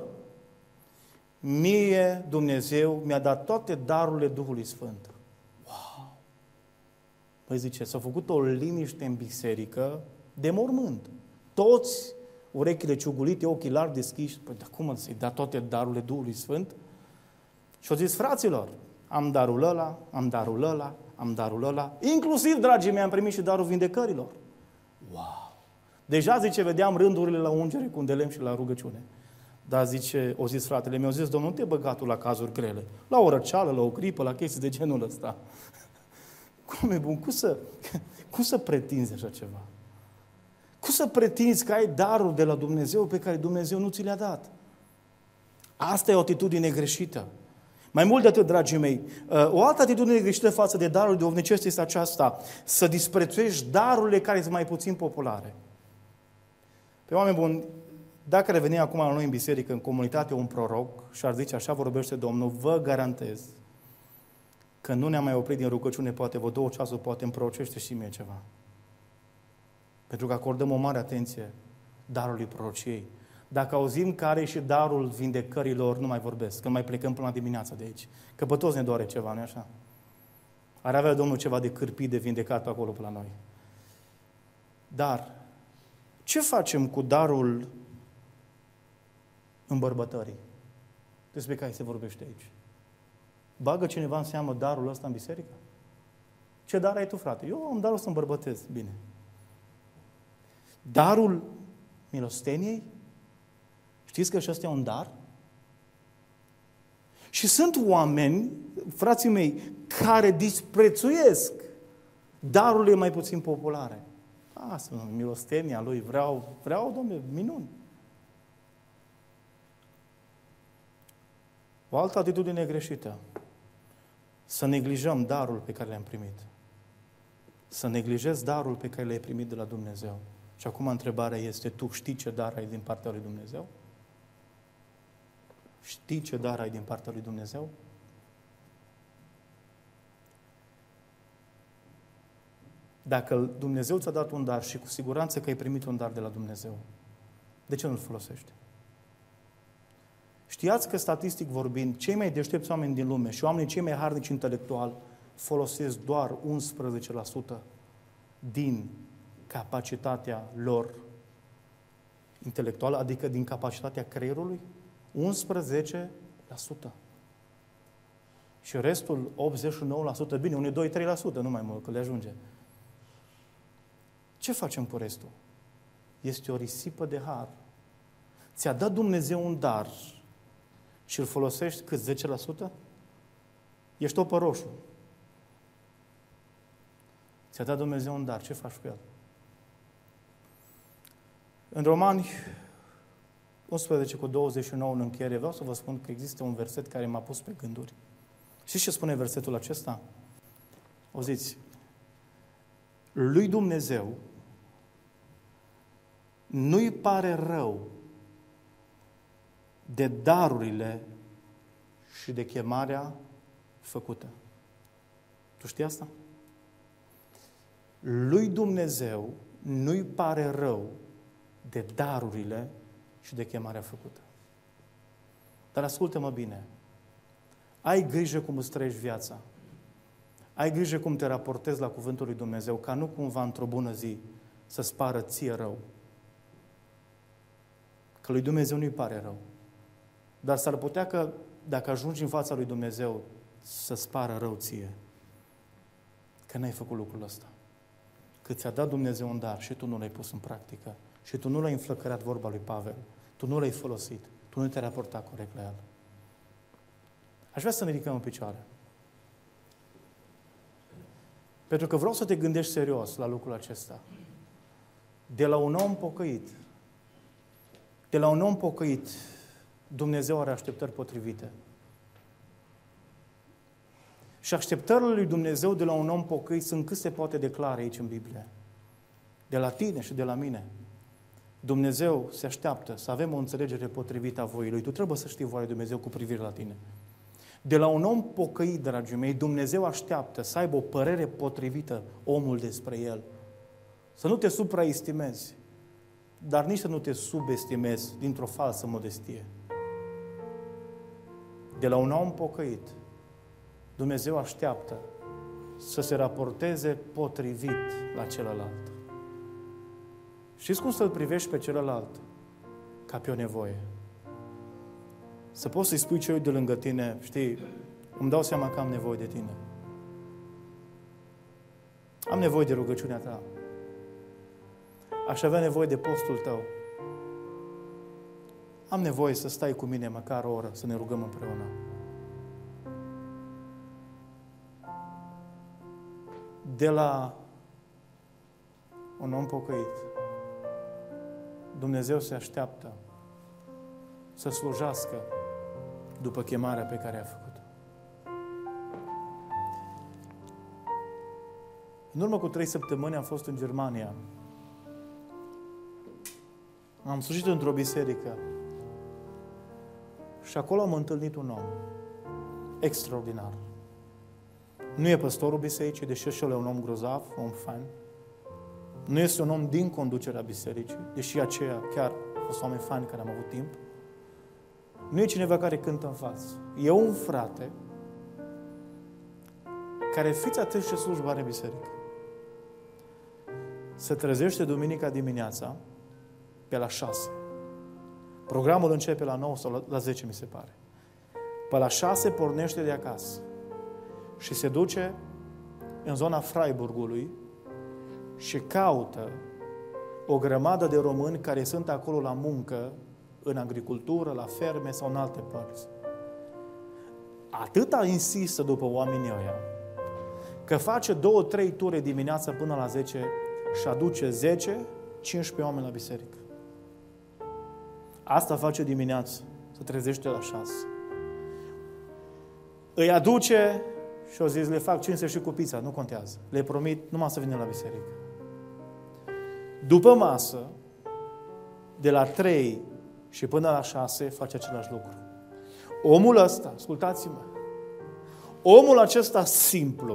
mie Dumnezeu mi-a dat toate darurile Duhului Sfânt. Wow! Păi zice, s-a făcut o liniște în biserică de mormânt. Toți, urechile ciugulite, ochii largi deschiși. Păi, dar cum să-i da toate darurile Duhului Sfânt? Și au zis, fraților, am darul ăla, am darul ăla, am darul ăla. Inclusiv, dragii mei, am primit și darul vindecărilor. Wow! Deja, zice, vedeam rândurile la ungere cu un de lemn și la rugăciune. Dar zice, o zis fratele meu, zis, Domnul, nu te băga tu la cazuri grele. La o răceală, la o gripă, la chestii de genul ăsta. Cum e bun? Cum să pretinzi așa ceva? Cum să pretinzi că ai darul de la Dumnezeu pe care Dumnezeu nu ți le-a dat? Asta e o atitudine greșită. Mai mult de atât, dragii mei, o altă atitudine greșită față de darul duhovnicesc este aceasta, să disprețuiești darurile care sunt mai puțin populare. Pe oameni buni, dacă reveni acum la noi în biserică, în comunitate, un proroc și ar zice, așa vorbește Domnul, vă garantez că nu ne-am mai oprit din rugăciune, poate vă 2 ceasuri, poate îmi prorocește și mie ceva. Pentru că acordăm o mare atenție darului prorociei. Dacă auzim că are și darul vindecărilor, nu mai vorbesc, că mai plecăm până la dimineața de aici. Că pe toți ne doare ceva, nu-i așa? Ar avea Domnul ceva de cârpit, de vindecat pe acolo pe la noi. Dar, ce facem cu darul îmbărbătării? Despre care se vorbește aici. Bagă cineva în seamă darul ăsta în biserică? Ce dar ai tu, frate? Eu am darul să îmbărbătez. Bine. Darul milosteniei? Știți că și ăsta e un dar? Și sunt oameni, frații mei, care disprețuiesc darurile mai puțin populare. Milostenia lui, vreau, Dom'le, minuni. O altă atitudine greșită. Să neglijăm darul pe care l-am primit. Să neglijezi darul pe care l-ai primit de la Dumnezeu. Și acum întrebarea este, tu știi ce dar ai din partea lui Dumnezeu? Știi ce dar ai din partea lui Dumnezeu? Dacă Dumnezeu ți-a dat un dar și cu siguranță că ai primit un dar de la Dumnezeu, de ce nu-l folosești? Știați că, statistic vorbind, cei mai deștepți oameni din lume și oamenii cei mai harnici intelectual folosesc doar 11% din capacitatea lor intelectuală, adică din capacitatea creierului? 11%. Și restul, 89%, bine, unii 2-3%, nu mai mult, că le ajunge. Ce facem cu restul? Este o risipă de har. Ți-a dat Dumnezeu un dar și îl folosești cât 10%? Ești o pe roșu. Ți-a dat Dumnezeu un dar, ce faci cu el? În Romani 11:29 în încheiere, vreau să vă spun că există un verset care m-a pus pe gânduri. Știți ce spune versetul acesta? Auziți, lui Dumnezeu nu-i pare rău de darurile și de chemarea făcută. Tu știi asta? Lui Dumnezeu nu-i pare rău de darurile și de chemarea făcută. Dar ascultă-mă bine. Ai grijă cum îți trăiești viața. Ai grijă cum te raportezi la cuvântul lui Dumnezeu, ca nu cumva într-o bună zi să-ți pară ție rău. Că lui Dumnezeu nu-i pare rău. Dar s-ar putea că dacă ajungi în fața lui Dumnezeu să-ți pară rău ție. Că n-ai făcut lucrul ăsta. Că ți-a dat Dumnezeu un dar și tu nu l-ai pus în practică. Și tu nu l-ai înflăcărat, vorba lui Pavel. Tu nu l-ai folosit. Tu nu te-ai raportat corect la el. Aș vrea să ne ridicăm în picioare. Pentru că vreau să te gândești serios la lucrul acesta. De la un om pocăit, Dumnezeu are așteptări potrivite. Și așteptările lui Dumnezeu de la un om pocăit sunt cât se poate declare aici în Biblie. de la tine și de la mine. Dumnezeu se așteaptă să avem o înțelegere potrivită a voii Lui. Tu trebuie să știi voia Lui Dumnezeu cu privire la tine. De la un om pocăit, dragii mei, Dumnezeu așteaptă să aibă o părere potrivită omul despre el. Să nu te supraestimezi, dar nici să nu te subestimezi dintr-o falsă modestie. De la un om pocăit, Dumnezeu așteaptă să se raporteze potrivit la celălalt. Știți cum să-l privești pe celălalt? Ca pe o nevoie. Să poți să-i spui celui de lângă tine, știi, îmi dau seama că am nevoie de tine. Am nevoie de rugăciunea ta. Aș avea nevoie de postul tău. Am nevoie să stai cu mine măcar o oră, să ne rugăm împreună. De la un om pocăit, Dumnezeu se așteaptă să slujească după chemarea pe care a făcut-o. În urmă cu 3 săptămâni am fost în Germania. Am slujit într-o biserică și acolo am întâlnit un om extraordinar. Nu e păstorul bisericii, deși și el e un om grozav, un om fain. Nu este un om din conducerea bisericii, deși aceea chiar a fost oameni faini care am avut timp. Nu e cineva care cântă în față. E un frate care, fiți atenți ce slujbă are biserică. Se trezește duminica dimineața pe la 6. Programul începe la 9 sau la 10, mi se pare. Pe la 6 pornește de acasă și se duce în zona Freiburgului și caută o grămadă de români care sunt acolo la muncă, în agricultură, la ferme sau în alte părți. Atâta insistă după oamenii ăia, că face 2-3 ture dimineața până la 10 și aduce 10-15 oameni la biserică. Asta face dimineața, se trezește la 6. Îi aduce și o zis, le fac cinste și cu pizza, nu contează. Le promit numai să vină la biserică. După masă, de la 3 și până la 6, face același lucru. Omul ăsta, ascultați-mă, omul acesta simplu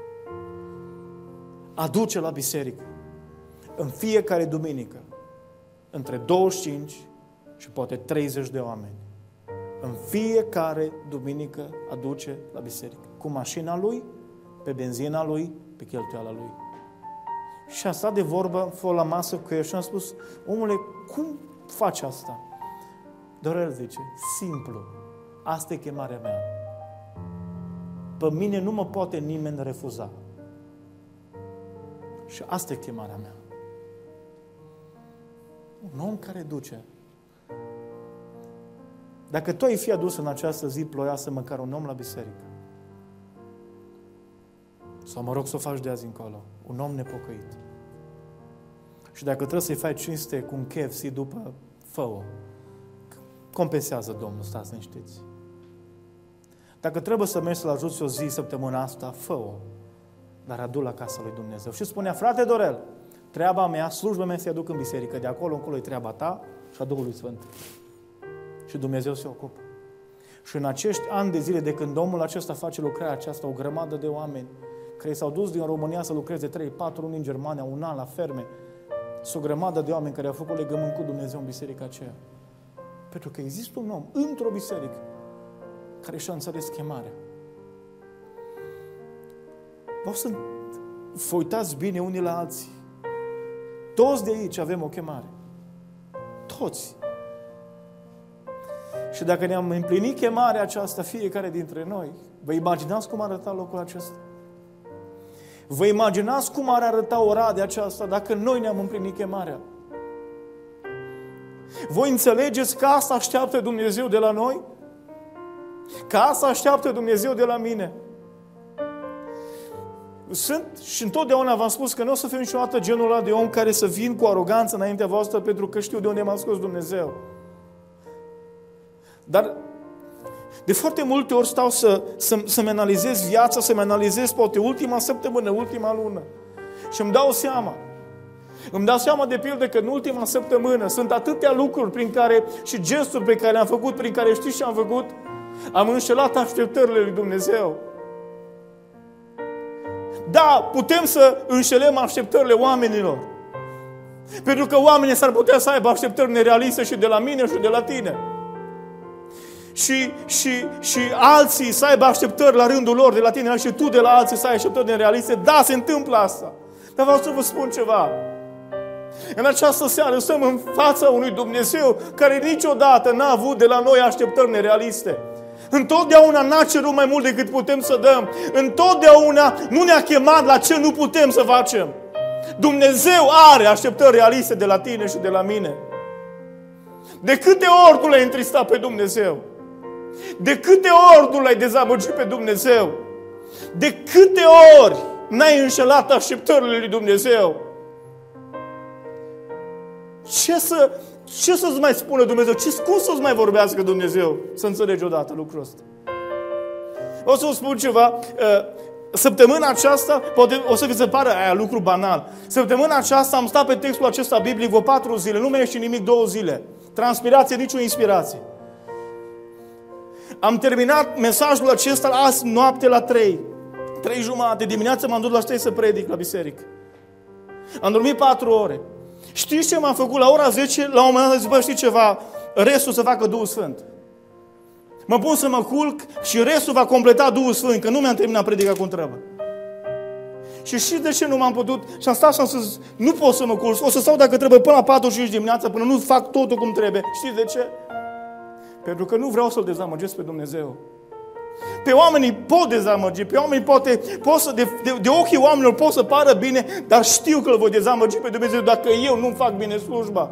aduce la biserică în fiecare duminică între 25 și poate 30 de oameni. În fiecare duminică aduce la biserică. Cu mașina lui, pe benzina lui, pe cheltuiala lui. Și a stat de vorbă, am fost la masă cu el și am spus, omule, cum faci asta? Dorel zice, simplu, asta e chemarea mea. Pe mine nu mă poate nimeni refuza. Și asta e chemarea mea. Un om care duce. Dacă tu ai fi adus în această zi ploioasă măcar un om la biserică, sau mă rog să o faci de azi încolo, un om nepocăit. Și dacă trebuie să-i faci cinste cu un KFC după, fă-o. Compensează Domnul, stați liniștiți. Dacă trebuie să mergi să-l ajuți o zi săptămâna asta, fă-o. Dar adu la casa lui Dumnezeu. Și spunea, frate Dorel, treaba mea, slujba mea să-i aduc în biserică. De acolo încolo e treaba ta și a Duhului Sfânt. Și Dumnezeu se ocupă. Și în acești ani de zile, de când omul acesta face lucrarea aceasta, o grămadă de oameni care s-au dus din România să lucreze 3-4 luni în Germania, un an la ferme, sunt o grămadă de oameni care au făcut legământ cu Dumnezeu în biserica aceea. Pentru că există un om într-o biserică care și-a înțeles chemarea. Vreau să vă uitați bine unii la alții. Toți de aici avem o chemare. Toți. Și dacă ne-am împlinit chemarea aceasta, fiecare dintre noi, vă imaginați cum arăta locul acesta? Vă imaginați cum ar arăta Oradea aceasta dacă noi ne-am împlinit chemarea? Voi înțelegeți că asta așteaptă Dumnezeu de la noi? Că asta așteaptă Dumnezeu de la mine? Sunt și întotdeauna v-am spus că nu o să fiu niciodată genul ăla de om care să vin cu aroganță înaintea voastră pentru că știu de unde m-a scos Dumnezeu. Dar de foarte multe ori stau să-mi analizez viața, să-mi analizez poate ultima săptămână, ultima lună. Și îmi dau seama Îmi dau seama de pildă că în ultima săptămână sunt atâtea lucruri prin care, și gesturi pe care le-am făcut, prin care știți ce am făcut? Am înșelat așteptările lui Dumnezeu. Da, putem să înșelăm așteptările oamenilor. Pentru că oamenii s-ar putea să aibă așteptări nerealiste și de la mine și de la tine. Și alții să aibă așteptări la rândul lor de la tine și tu de la alții să ai așteptări nerealiste. Da, se întâmplă asta. Dar vreau să vă spun ceva. În această seară stăm în fața unui Dumnezeu care niciodată n-a avut de la noi așteptări nerealiste. Întotdeauna n-a cerut mai mult decât putem să dăm. Întotdeauna nu ne-a chemat la ce nu putem să facem. Dumnezeu are așteptări realiste de la tine și de la mine. De câte ori tu l-ai întristat pe Dumnezeu? De câte ori tu l-ai dezamăgit pe Dumnezeu? De câte ori n-ai înșelat așteptările lui Dumnezeu? Ce să-ți mai spună Dumnezeu? Cum să-ți mai vorbească Dumnezeu? Să înțelegi odată lucrul ăsta. O să vă spun ceva. Săptămâna aceasta, poate o să vi se pară lucru banal. Săptămâna aceasta am stat pe textul acesta biblic vreo 4 zile. Nu merge și nimic 2 zile. Transpirație, nicio inspirație. Am terminat mesajul acesta azi noapte la 3. 3:30. Dimineața m-am dus la 3 să predic la biserică. Am dormit 4 ore. Știți ce m-am făcut? La ora 10, la un moment dat, zic, bă, știi ceva? Restul să facă Duhul Sfânt. Mă pun să mă culc și restul va completa Duhul Sfânt, că nu mi-am terminat predica cum trebuie. Și știți de ce nu m-am putut? Și am stat și am spus, nu pot să mă culc, o să stau dacă trebuie până la 4:05 dimineața, până nu fac totul cum trebuie. Știți de ce? Pentru că nu vreau să-L dezamăgesc pe Dumnezeu. Pe oamenii pot dezamăgi, pe oamenii pot să, de ochii oamenilor pot să pară bine, dar știu că îl voi dezamăgi pe Dumnezeu dacă eu nu fac bine slujba.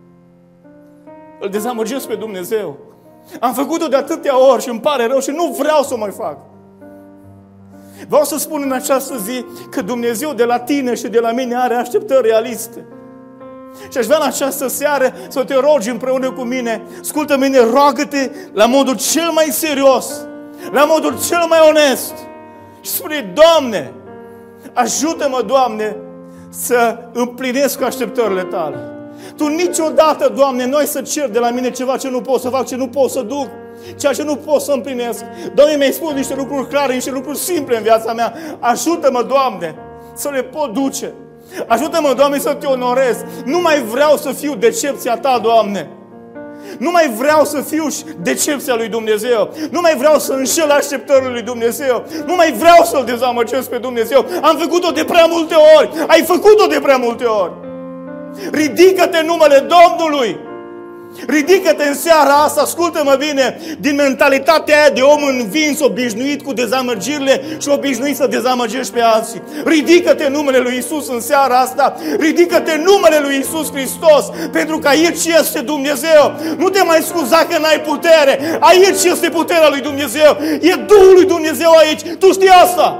Îl dezamăgesc pe Dumnezeu. Am făcut-o de atâtea ori și îmi pare rău și nu vreau să o mai fac. Vreau să spun în această zi că Dumnezeu de la tine și de la mine are așteptări realiste. Și aș vrea în această seară să te rogi împreună cu mine. Ascultă-mine, roagă-te la modul cel mai serios, la modul cel mai onest. Și spune, Doamne, ajută-mă, Doamne, să împlinesc așteptările Tale. Tu niciodată, Doamne, nu ai să ceri de la mine ceva ce nu pot să fac, ce nu pot să duc, ceea ce nu pot să împlinesc. Doamne, mi-ai spus niște lucruri clare, niște lucruri simple în viața mea. Ajută-mă, Doamne, să le pot duce. Ajută-mă, Doamne, să Te onorez. Nu mai vreau să fiu decepția Ta, Doamne. Nu mai vreau să fiu decepția lui Dumnezeu. Nu mai vreau să înșel așteptările lui Dumnezeu. Nu mai vreau să-L dezamăgesc pe Dumnezeu. Am făcut-o de prea multe ori. Ai făcut-o de prea multe ori. Ridică-te în numele Domnului. Ridică-te în seara asta, ascultă-mă bine, din mentalitatea aia de om învins, obișnuit cu dezamăgirile și obișnuit să dezamăgești pe alții. Ridică-te în numele lui Iisus în seara asta, ridică-te în numele lui Iisus Hristos, pentru că aici este Dumnezeu. Nu te mai scuza că n-ai putere, aici este puterea lui Dumnezeu, e Duhul lui Dumnezeu aici, tu știi asta.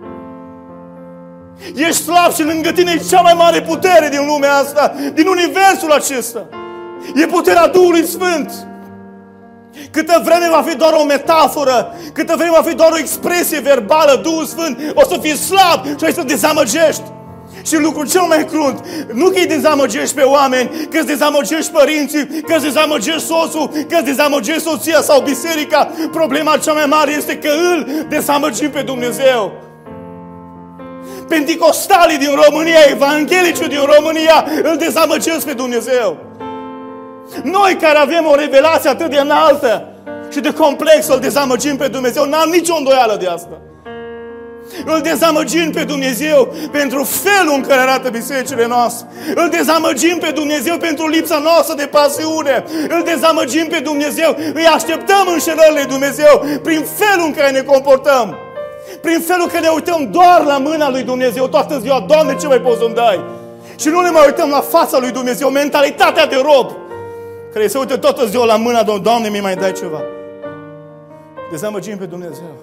Ești slab și lângă tine e cea mai mare putere din lumea asta, din universul acesta. E puterea Duhului Sfânt. Câtă vreme va fi doar o metaforă, câtă vreme va fi doar o expresie verbală, Duhul Sfânt, o să fii slab și ai să dezamăgești. Și lucrul cel mai crunt, nu că îi dezamăgești pe oameni, că îți dezamăgești părinții, că îți dezamăgești soțul, că îți dezamăgești soția sau biserica. Problema cea mai mare este că îl dezamăgim pe Dumnezeu. Penticostalii din România, evanghelicii din România îl dezamăgesc pe Dumnezeu. Noi care avem o revelație atât de înaltă și de complexă, îl dezamăgim pe Dumnezeu. N-am nicio îndoială de asta. Îl dezamăgim pe Dumnezeu pentru felul în care arată bisericile noastre. Îl dezamăgim pe Dumnezeu pentru lipsa noastră de pasiune. Îl dezamăgim pe Dumnezeu. Îi așteptăm înșelările lui Dumnezeu prin felul în care ne comportăm. Prin felul în care ne uităm doar la mâna lui Dumnezeu toată ziua. Doamne, ce mai poți să-mi dai? Și nu ne mai uităm la fața lui Dumnezeu. Mentalitatea de rob care se uită toată ziua la mâna Domnului. Doamne, mi mai dai ceva. Dezamăgim pe Dumnezeu.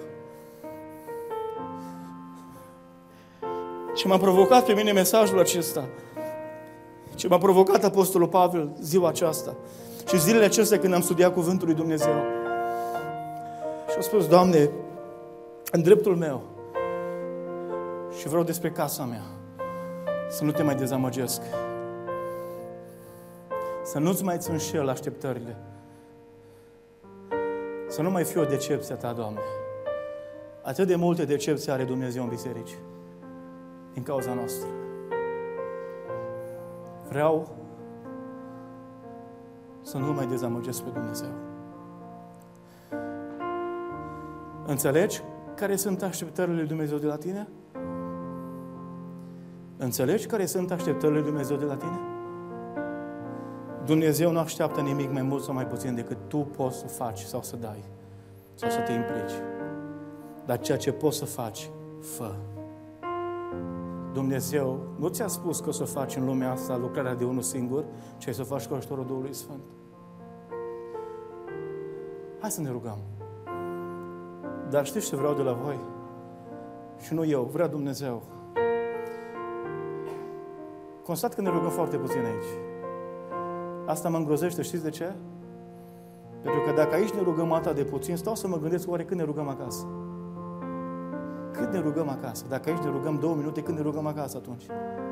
Ce m-a provocat pe mine mesajul acesta, ce m-a provocat Apostolul Pavel ziua aceasta și zilele acestea când am studiat Cuvântul lui Dumnezeu. Și am spus, Doamne, în dreptul meu și vreau despre casa mea să nu te mai dezamăgesc. Să nu-ți mai înșel așteptările. Să nu mai fie o decepție a Ta, Doamne. Atât de multe decepții are Dumnezeu în biserici. Din cauza noastră. Vreau să nu mai dezamăgesc pe Dumnezeu. Înțelegi care sunt așteptările lui Dumnezeu de la tine? Înțelegi care sunt așteptările lui Dumnezeu de la tine? Dumnezeu nu așteaptă nimic mai mult sau mai puțin decât tu poți să faci sau să dai sau să te implici. Dar ceea ce poți să faci, fă. Dumnezeu nu ți-a spus că o să faci în lumea asta lucrarea de unul singur, ci ai să faci cu ajutorul Duhului Sfânt. Hai să ne rugăm. Dar știți ce vreau de la voi? Și nu eu, vrea Dumnezeu. Constat că ne rugăm foarte puțin aici. Asta mă îngrozește, știți de ce? Pentru că dacă aici ne rugăm atât de puțin, stau să mă gândesc oare când ne rugăm acasă. Când ne rugăm acasă? Dacă aici ne rugăm 2 minute, când ne rugăm acasă atunci?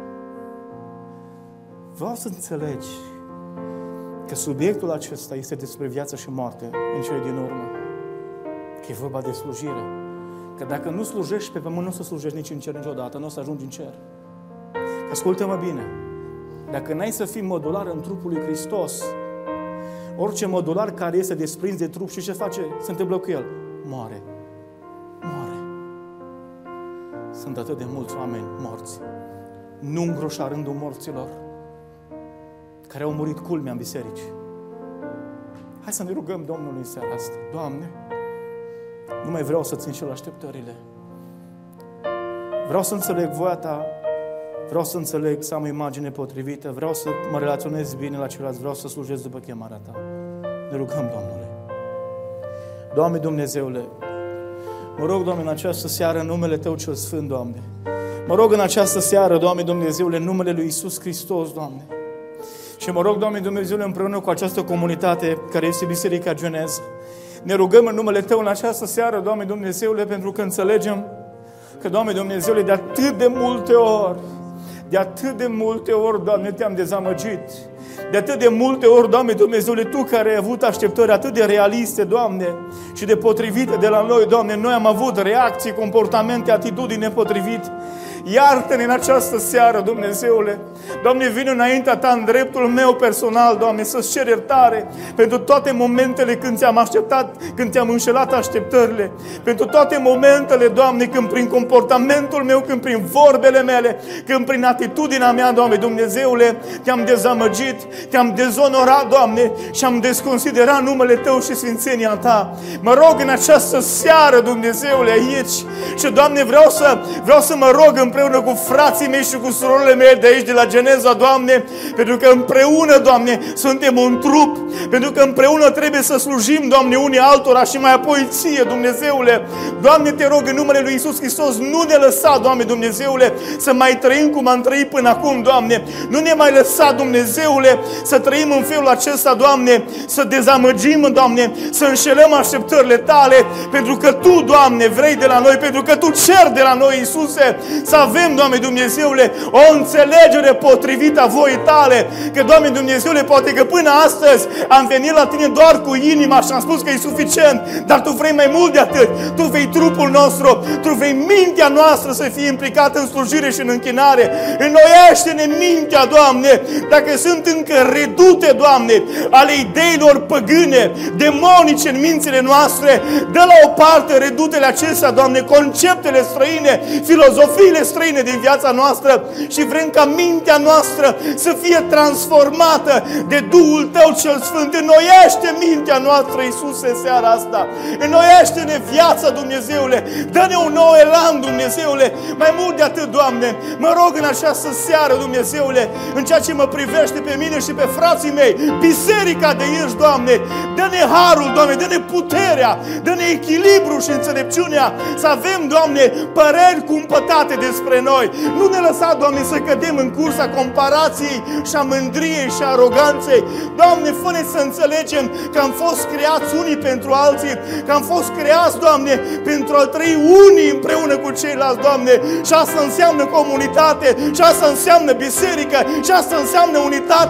Vreau să înțelegi că subiectul acesta este despre viață și moarte în cele din urmă. Că e vorba de slujire. Că dacă nu slujești pe pământ, nu o să slujești nici în cer niciodată, nu o să ajungi în cer. Ascultă-mă bine. Dacă n-ai să fii modular în trupul lui Hristos, orice modular care este desprins de trup, și ce face? Se întâmplă cu el? Moare. Moare. Sunt atât de mulți oameni morți. Nu îngroșa rândul morților care au murit culmea în biserici. Hai să ne rugăm Domnului în seara asta. Doamne, nu mai vreau să-ți înșel așteptările. Vreau să înțeleg voia Ta. Vreau să înțeleg, să am o imagine potrivită. Vreau să mă relaționez bine la ceilalți. Vreau să slujesc după chemarea Ta. Ne rugăm, Domnule. Doamne Dumnezeule, mă rog, Doamne, în această seară, în numele Tău cel Sfânt, Doamne. Mă rog în această seară, Doamne Dumnezeule, în numele Lui Iisus Hristos, Doamne. Și mă rog, Doamne Dumnezeule, împreună cu această comunitate care este Biserica Geneză. Ne rugăm în numele Tău în această seară, Doamne Dumnezeule, pentru că înțelegem că, Doamne Dumnezeule, de atât de multe ori, Doamne, Te-am dezamăgit. De atât de multe ori, Doamne Dumnezeule, Tu care ai avut așteptări atât de realiste, Doamne, și de potrivite de la noi, Doamne, noi am avut reacții, comportamente, atitudini nepotrivite. Iartă-ne în această seară, Dumnezeule. Doamne, vin înaintea Ta în dreptul meu personal, Doamne, să-ți cer iertare pentru toate momentele când Ți-am așteptat, când Ți-am înșelat așteptările. Pentru toate momentele, Doamne, când prin comportamentul meu, când prin vorbele mele, când prin atitudinea mea, Doamne Dumnezeule, Te-am dezamăgit, Te-am dezonorat, Doamne, și am desconsiderat numele Tău și sfințenia Ta. Mă rog în această seară, Dumnezeule, aici. Și, Doamne, vreau să mă rog împreună cu frații mei și cu surorile mele de aici, de la Geneza, Doamne, pentru că împreună, Doamne, suntem un trup, pentru că împreună trebuie să slujim, Doamne, unii altora și mai apoi Ție, Dumnezeule. Doamne, Te rog în numele Lui Iisus Hristos, nu ne lăsa, Doamne Dumnezeule, să mai trăim cum am trăit până acum, Doamne. Nu ne mai lăsa, Dumnezeule, să trăim în felul acesta, Doamne, să dezamăgim, Doamne, să înșelăm așteptările Tale, pentru că Tu, Doamne, vrei de la noi, pentru că Tu ceri de la noi, Iisuse, să avem, Doamne Dumnezeule, o înțelegere potrivită a voii Tale. Că, Doamne Dumnezeule, poate că până astăzi am venit la Tine doar cu inima și am spus că e suficient, dar Tu vrei mai mult de atât. Tu vrei trupul nostru, Tu vrei mintea noastră să fie implicată în slujire și în închinare. Înnoiește-ne mintea, Doamne, dacă sunt încă redute, Doamne, ale ideilor păgâne, demonice în mințile noastre, dă la o parte redutele acestea, Doamne, conceptele străine, filozofiile străine din viața noastră și vrem ca mintea noastră să fie transformată de Duhul Tău cel Sfânt. Înnoiește mintea noastră, Iisuse, seara asta. Înnoiește-ne viața, Dumnezeule. Dă-ne un nou elan, Dumnezeule. Mai mult de atât, Doamne, mă rog în această seară, Dumnezeule, în ceea ce mă privește pe mine și pe frații mei, biserica de aici, Doamne, dă-ne harul, Doamne, dă-ne puterea, dă-ne echilibru și înțelepciunea, să avem, Doamne, păreri cumpătate despre noi. Nu ne lăsa, Doamne, să cădem în cursa comparației și a mândriei și a aroganței. Doamne, fă-ne să înțelegem că am fost creați unii pentru alții, că am fost creați, Doamne, pentru a trăi unii împreună cu ceilalți, Doamne. Și asta înseamnă comunitate, și asta înseamnă biserică, și asta înseamnă unitate.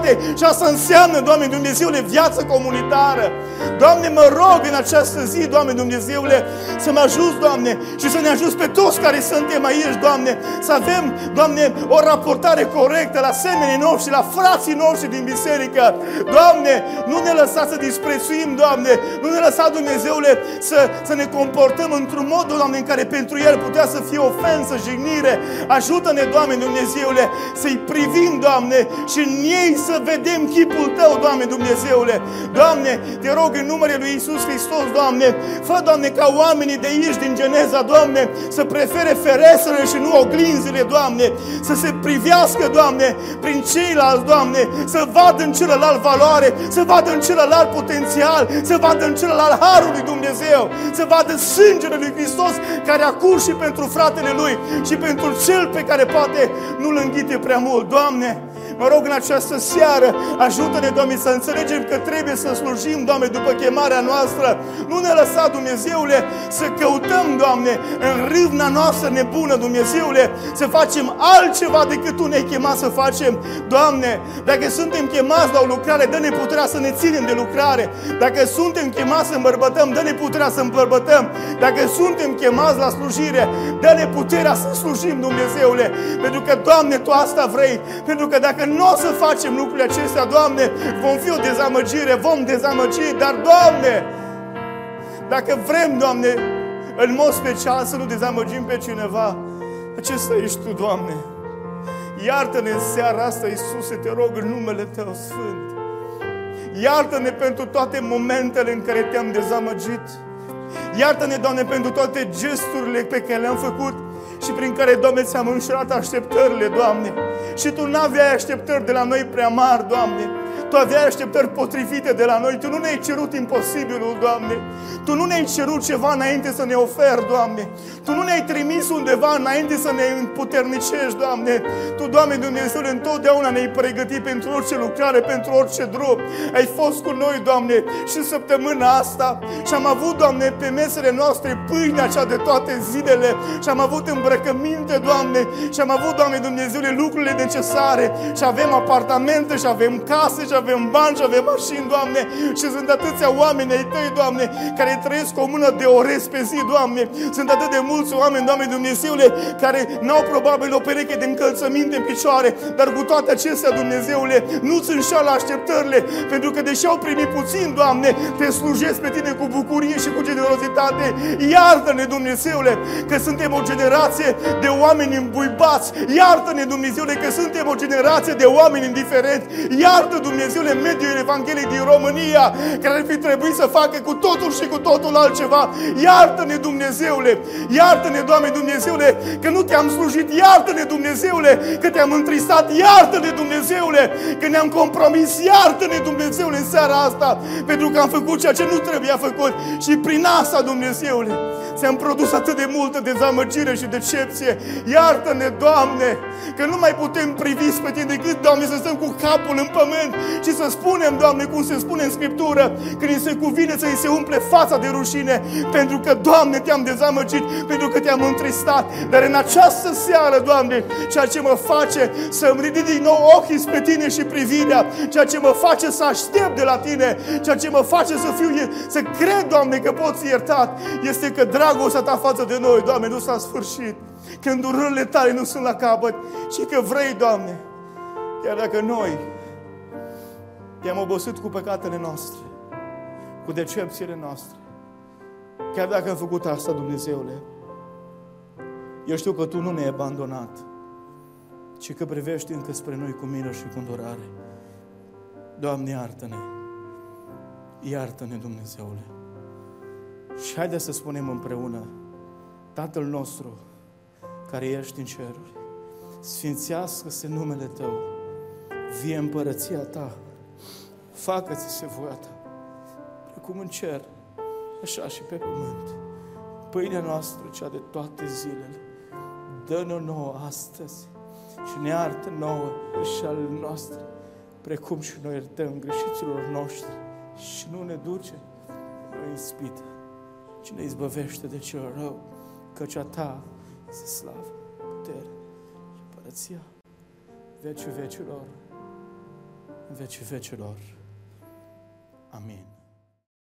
comunitate și asta înseamnă, Doamne Dumnezeule, viață comunitară. Doamne, mă rog în această zi, Doamne Dumnezeule, să mă ajuți, Doamne, și să ne ajuți pe toți care suntem aici, Doamne, să avem, Doamne, o raportare corectă la semenii noștri, la frații noștri din biserică. Doamne, nu ne lăsa să disprețuim, Doamne, nu ne lăsa, Dumnezeule, să ne comportăm într-un mod, Doamne, în care pentru El putea să fie ofensă, jignire. Ajută-ne, Doamne Dumnezeule, să-i privim, Doamne, și în ei să vedem chipul Tău, Doamne Dumnezeule. Doamne, te rog în numele Lui Iisus Hristos, Doamne, fă, Doamne, ca oamenii de aici, din Geneza, Doamne, să prefere ferestrele și nu oglinzile, Doamne, să se privească, Doamne, prin ceilalți, Doamne, să vadă în celălalt valoare, să vadă în celălalt potențial, să vadă în celălalt harul lui Dumnezeu, să vadă sângele lui Hristos care a curs și pentru fratele lui și pentru cel pe care poate nu-l înghite prea mult. Doamne, mă rog în această seară, ajută-ne, Doamne, să înțelegem că trebuie să slujim, Doamne, după chemarea noastră. Nu ne lăsa, Dumnezeule, să căutăm, Doamne, în râvna noastră nebună, Dumnezeule, să facem altceva decât Tu ne-ai chemat să facem. Doamne, dacă suntem chemați la o lucrare, dă-ne puterea să ne ținem de lucrare. Dacă suntem chemați să îmbărbătăm, dă-ne puterea să îmbărbătăm. Dacă suntem chemați la slujire, dă-ne puterea să slujim, Dumnezeule. Pentru că, Doamne, Tu asta vrei. Pentru că dacă nu o să facem lucrurile acestea, Doamne, vom fi o dezamăgire, vom dezamăgi, dar, Doamne, dacă vrem, Doamne, în mod special să nu dezamăgim pe cineva, acesta ești Tu, Doamne. Iartă-ne în seara asta, Iisuse, te rog în numele Tău Sfânt. Iartă-ne pentru toate momentele în care Te-am dezamăgit. Iartă-ne, Doamne, pentru toate gesturile pe care le-am făcut și prin care, Doamne, ți-am înșelat așteptările, Doamne. Și Tu n-aveai așteptări de la noi prea mari, Doamne. Tu aveai așteptări potrivite de la noi. Tu nu ne-ai cerut imposibilul, Doamne. Tu nu ne-ai cerut ceva înainte să ne oferi, Doamne. Tu nu ne-ai trimis undeva înainte să ne împuternicești, Doamne. Tu, Doamne Dumnezeu, întotdeauna ne-ai pregătit pentru orice lucrare, pentru orice drum. Ai fost cu noi, Doamne, și în săptămâna asta. Și am avut, Doamne, pe mesele noastre pâinea cea de toate zilele. Și am avut îmbrăcăminte, Doamne. Și am avut, Doamne Dumnezeu, lucrurile necesare. Și avem apartamente, și avem case, și avem bani, și avem mașini, Doamne. Și sunt atâția oameni ai Tăi, Doamne, care trăiesc o mână de orez pe zi, Doamne. Sunt atât de mulți oameni, Doamne Dumnezeule, care n-au probabil o pereche de încălțăminte în picioare, dar cu toate acestea, Dumnezeule, nu-ți înșală așteptările, pentru că deși au primit puțin, Doamne, Te slujesc pe Tine cu bucurie și cu generozitate. Iartă-ne, Dumnezeule, că suntem o generație de oameni îmbuibați. Iartă-ne, Dumnezeule, că suntem o generație de oameni indiferenți. Iartă, Dumnezeule, mediul Evangheliei din România, care ar fi trebuit să facă cu totul și cu totul altceva. Iartă-ne, Dumnezeule, iartă-ne, Doamne Dumnezeule, că nu Te-am slujit. Iartă-ne, Dumnezeule, că Te-am întristat. Iartă-ne, Dumnezeule, că ne-am compromis. Iartă-ne, Dumnezeule, în seara asta, pentru că am făcut ceea ce nu trebuia făcut. Și prin asta, Dumnezeule, ți-am produs atât de multă dezamăgire și decepție. Iartă-ne, Doamne, că nu mai putem privi spre Tine decât, Doamne, să stăm cu capul în pământ și să spunem, Doamne, cum se spune în Scriptură, că ni se cuvine să îi se umple fața de rușine, pentru că, Doamne, Te-am dezamăgit, pentru că Te-am întristat. Dar în această seară, Doamne, ceea ce mă face să-mi ridic din nou ochii spre Tine și privirea, ceea ce mă face să aștept de la Tine, ceea ce mă face să cred, Doamne, că pot fi iertat, este că dragostea Ta față de noi, Doamne, nu s-a sfârșit, că îndurările Tale nu sunt la capăt și că vrei, Doamne, chiar dacă noi Te-am obosit cu păcatele noastre, cu decepțiile noastre, chiar dacă am făcut asta, Dumnezeule, eu știu că Tu nu ne-ai abandonat, ci că privești încă spre noi cu milă și cu îndurare. Doamne, iartă-ne! Iartă-ne, Dumnezeule! Și haideți să spunem împreună: Tatăl nostru care ești în ceruri, sfințească-se numele Tău, vie împărăția Ta, facă-ți-se voia Ta, precum în cer, așa și pe pământ. Pâinea noastră, cea de toate zilele, dă-ne-o nouă astăzi și ne iartă nouă greșelile noastre, precum și noi iertăm greșiților noștri, și nu ne duce în ispită, ci ne izbăvește de cel rău, căci a Ta este slavă, putere și împărăția vecii vecilor. în vecii vecilor. Amin.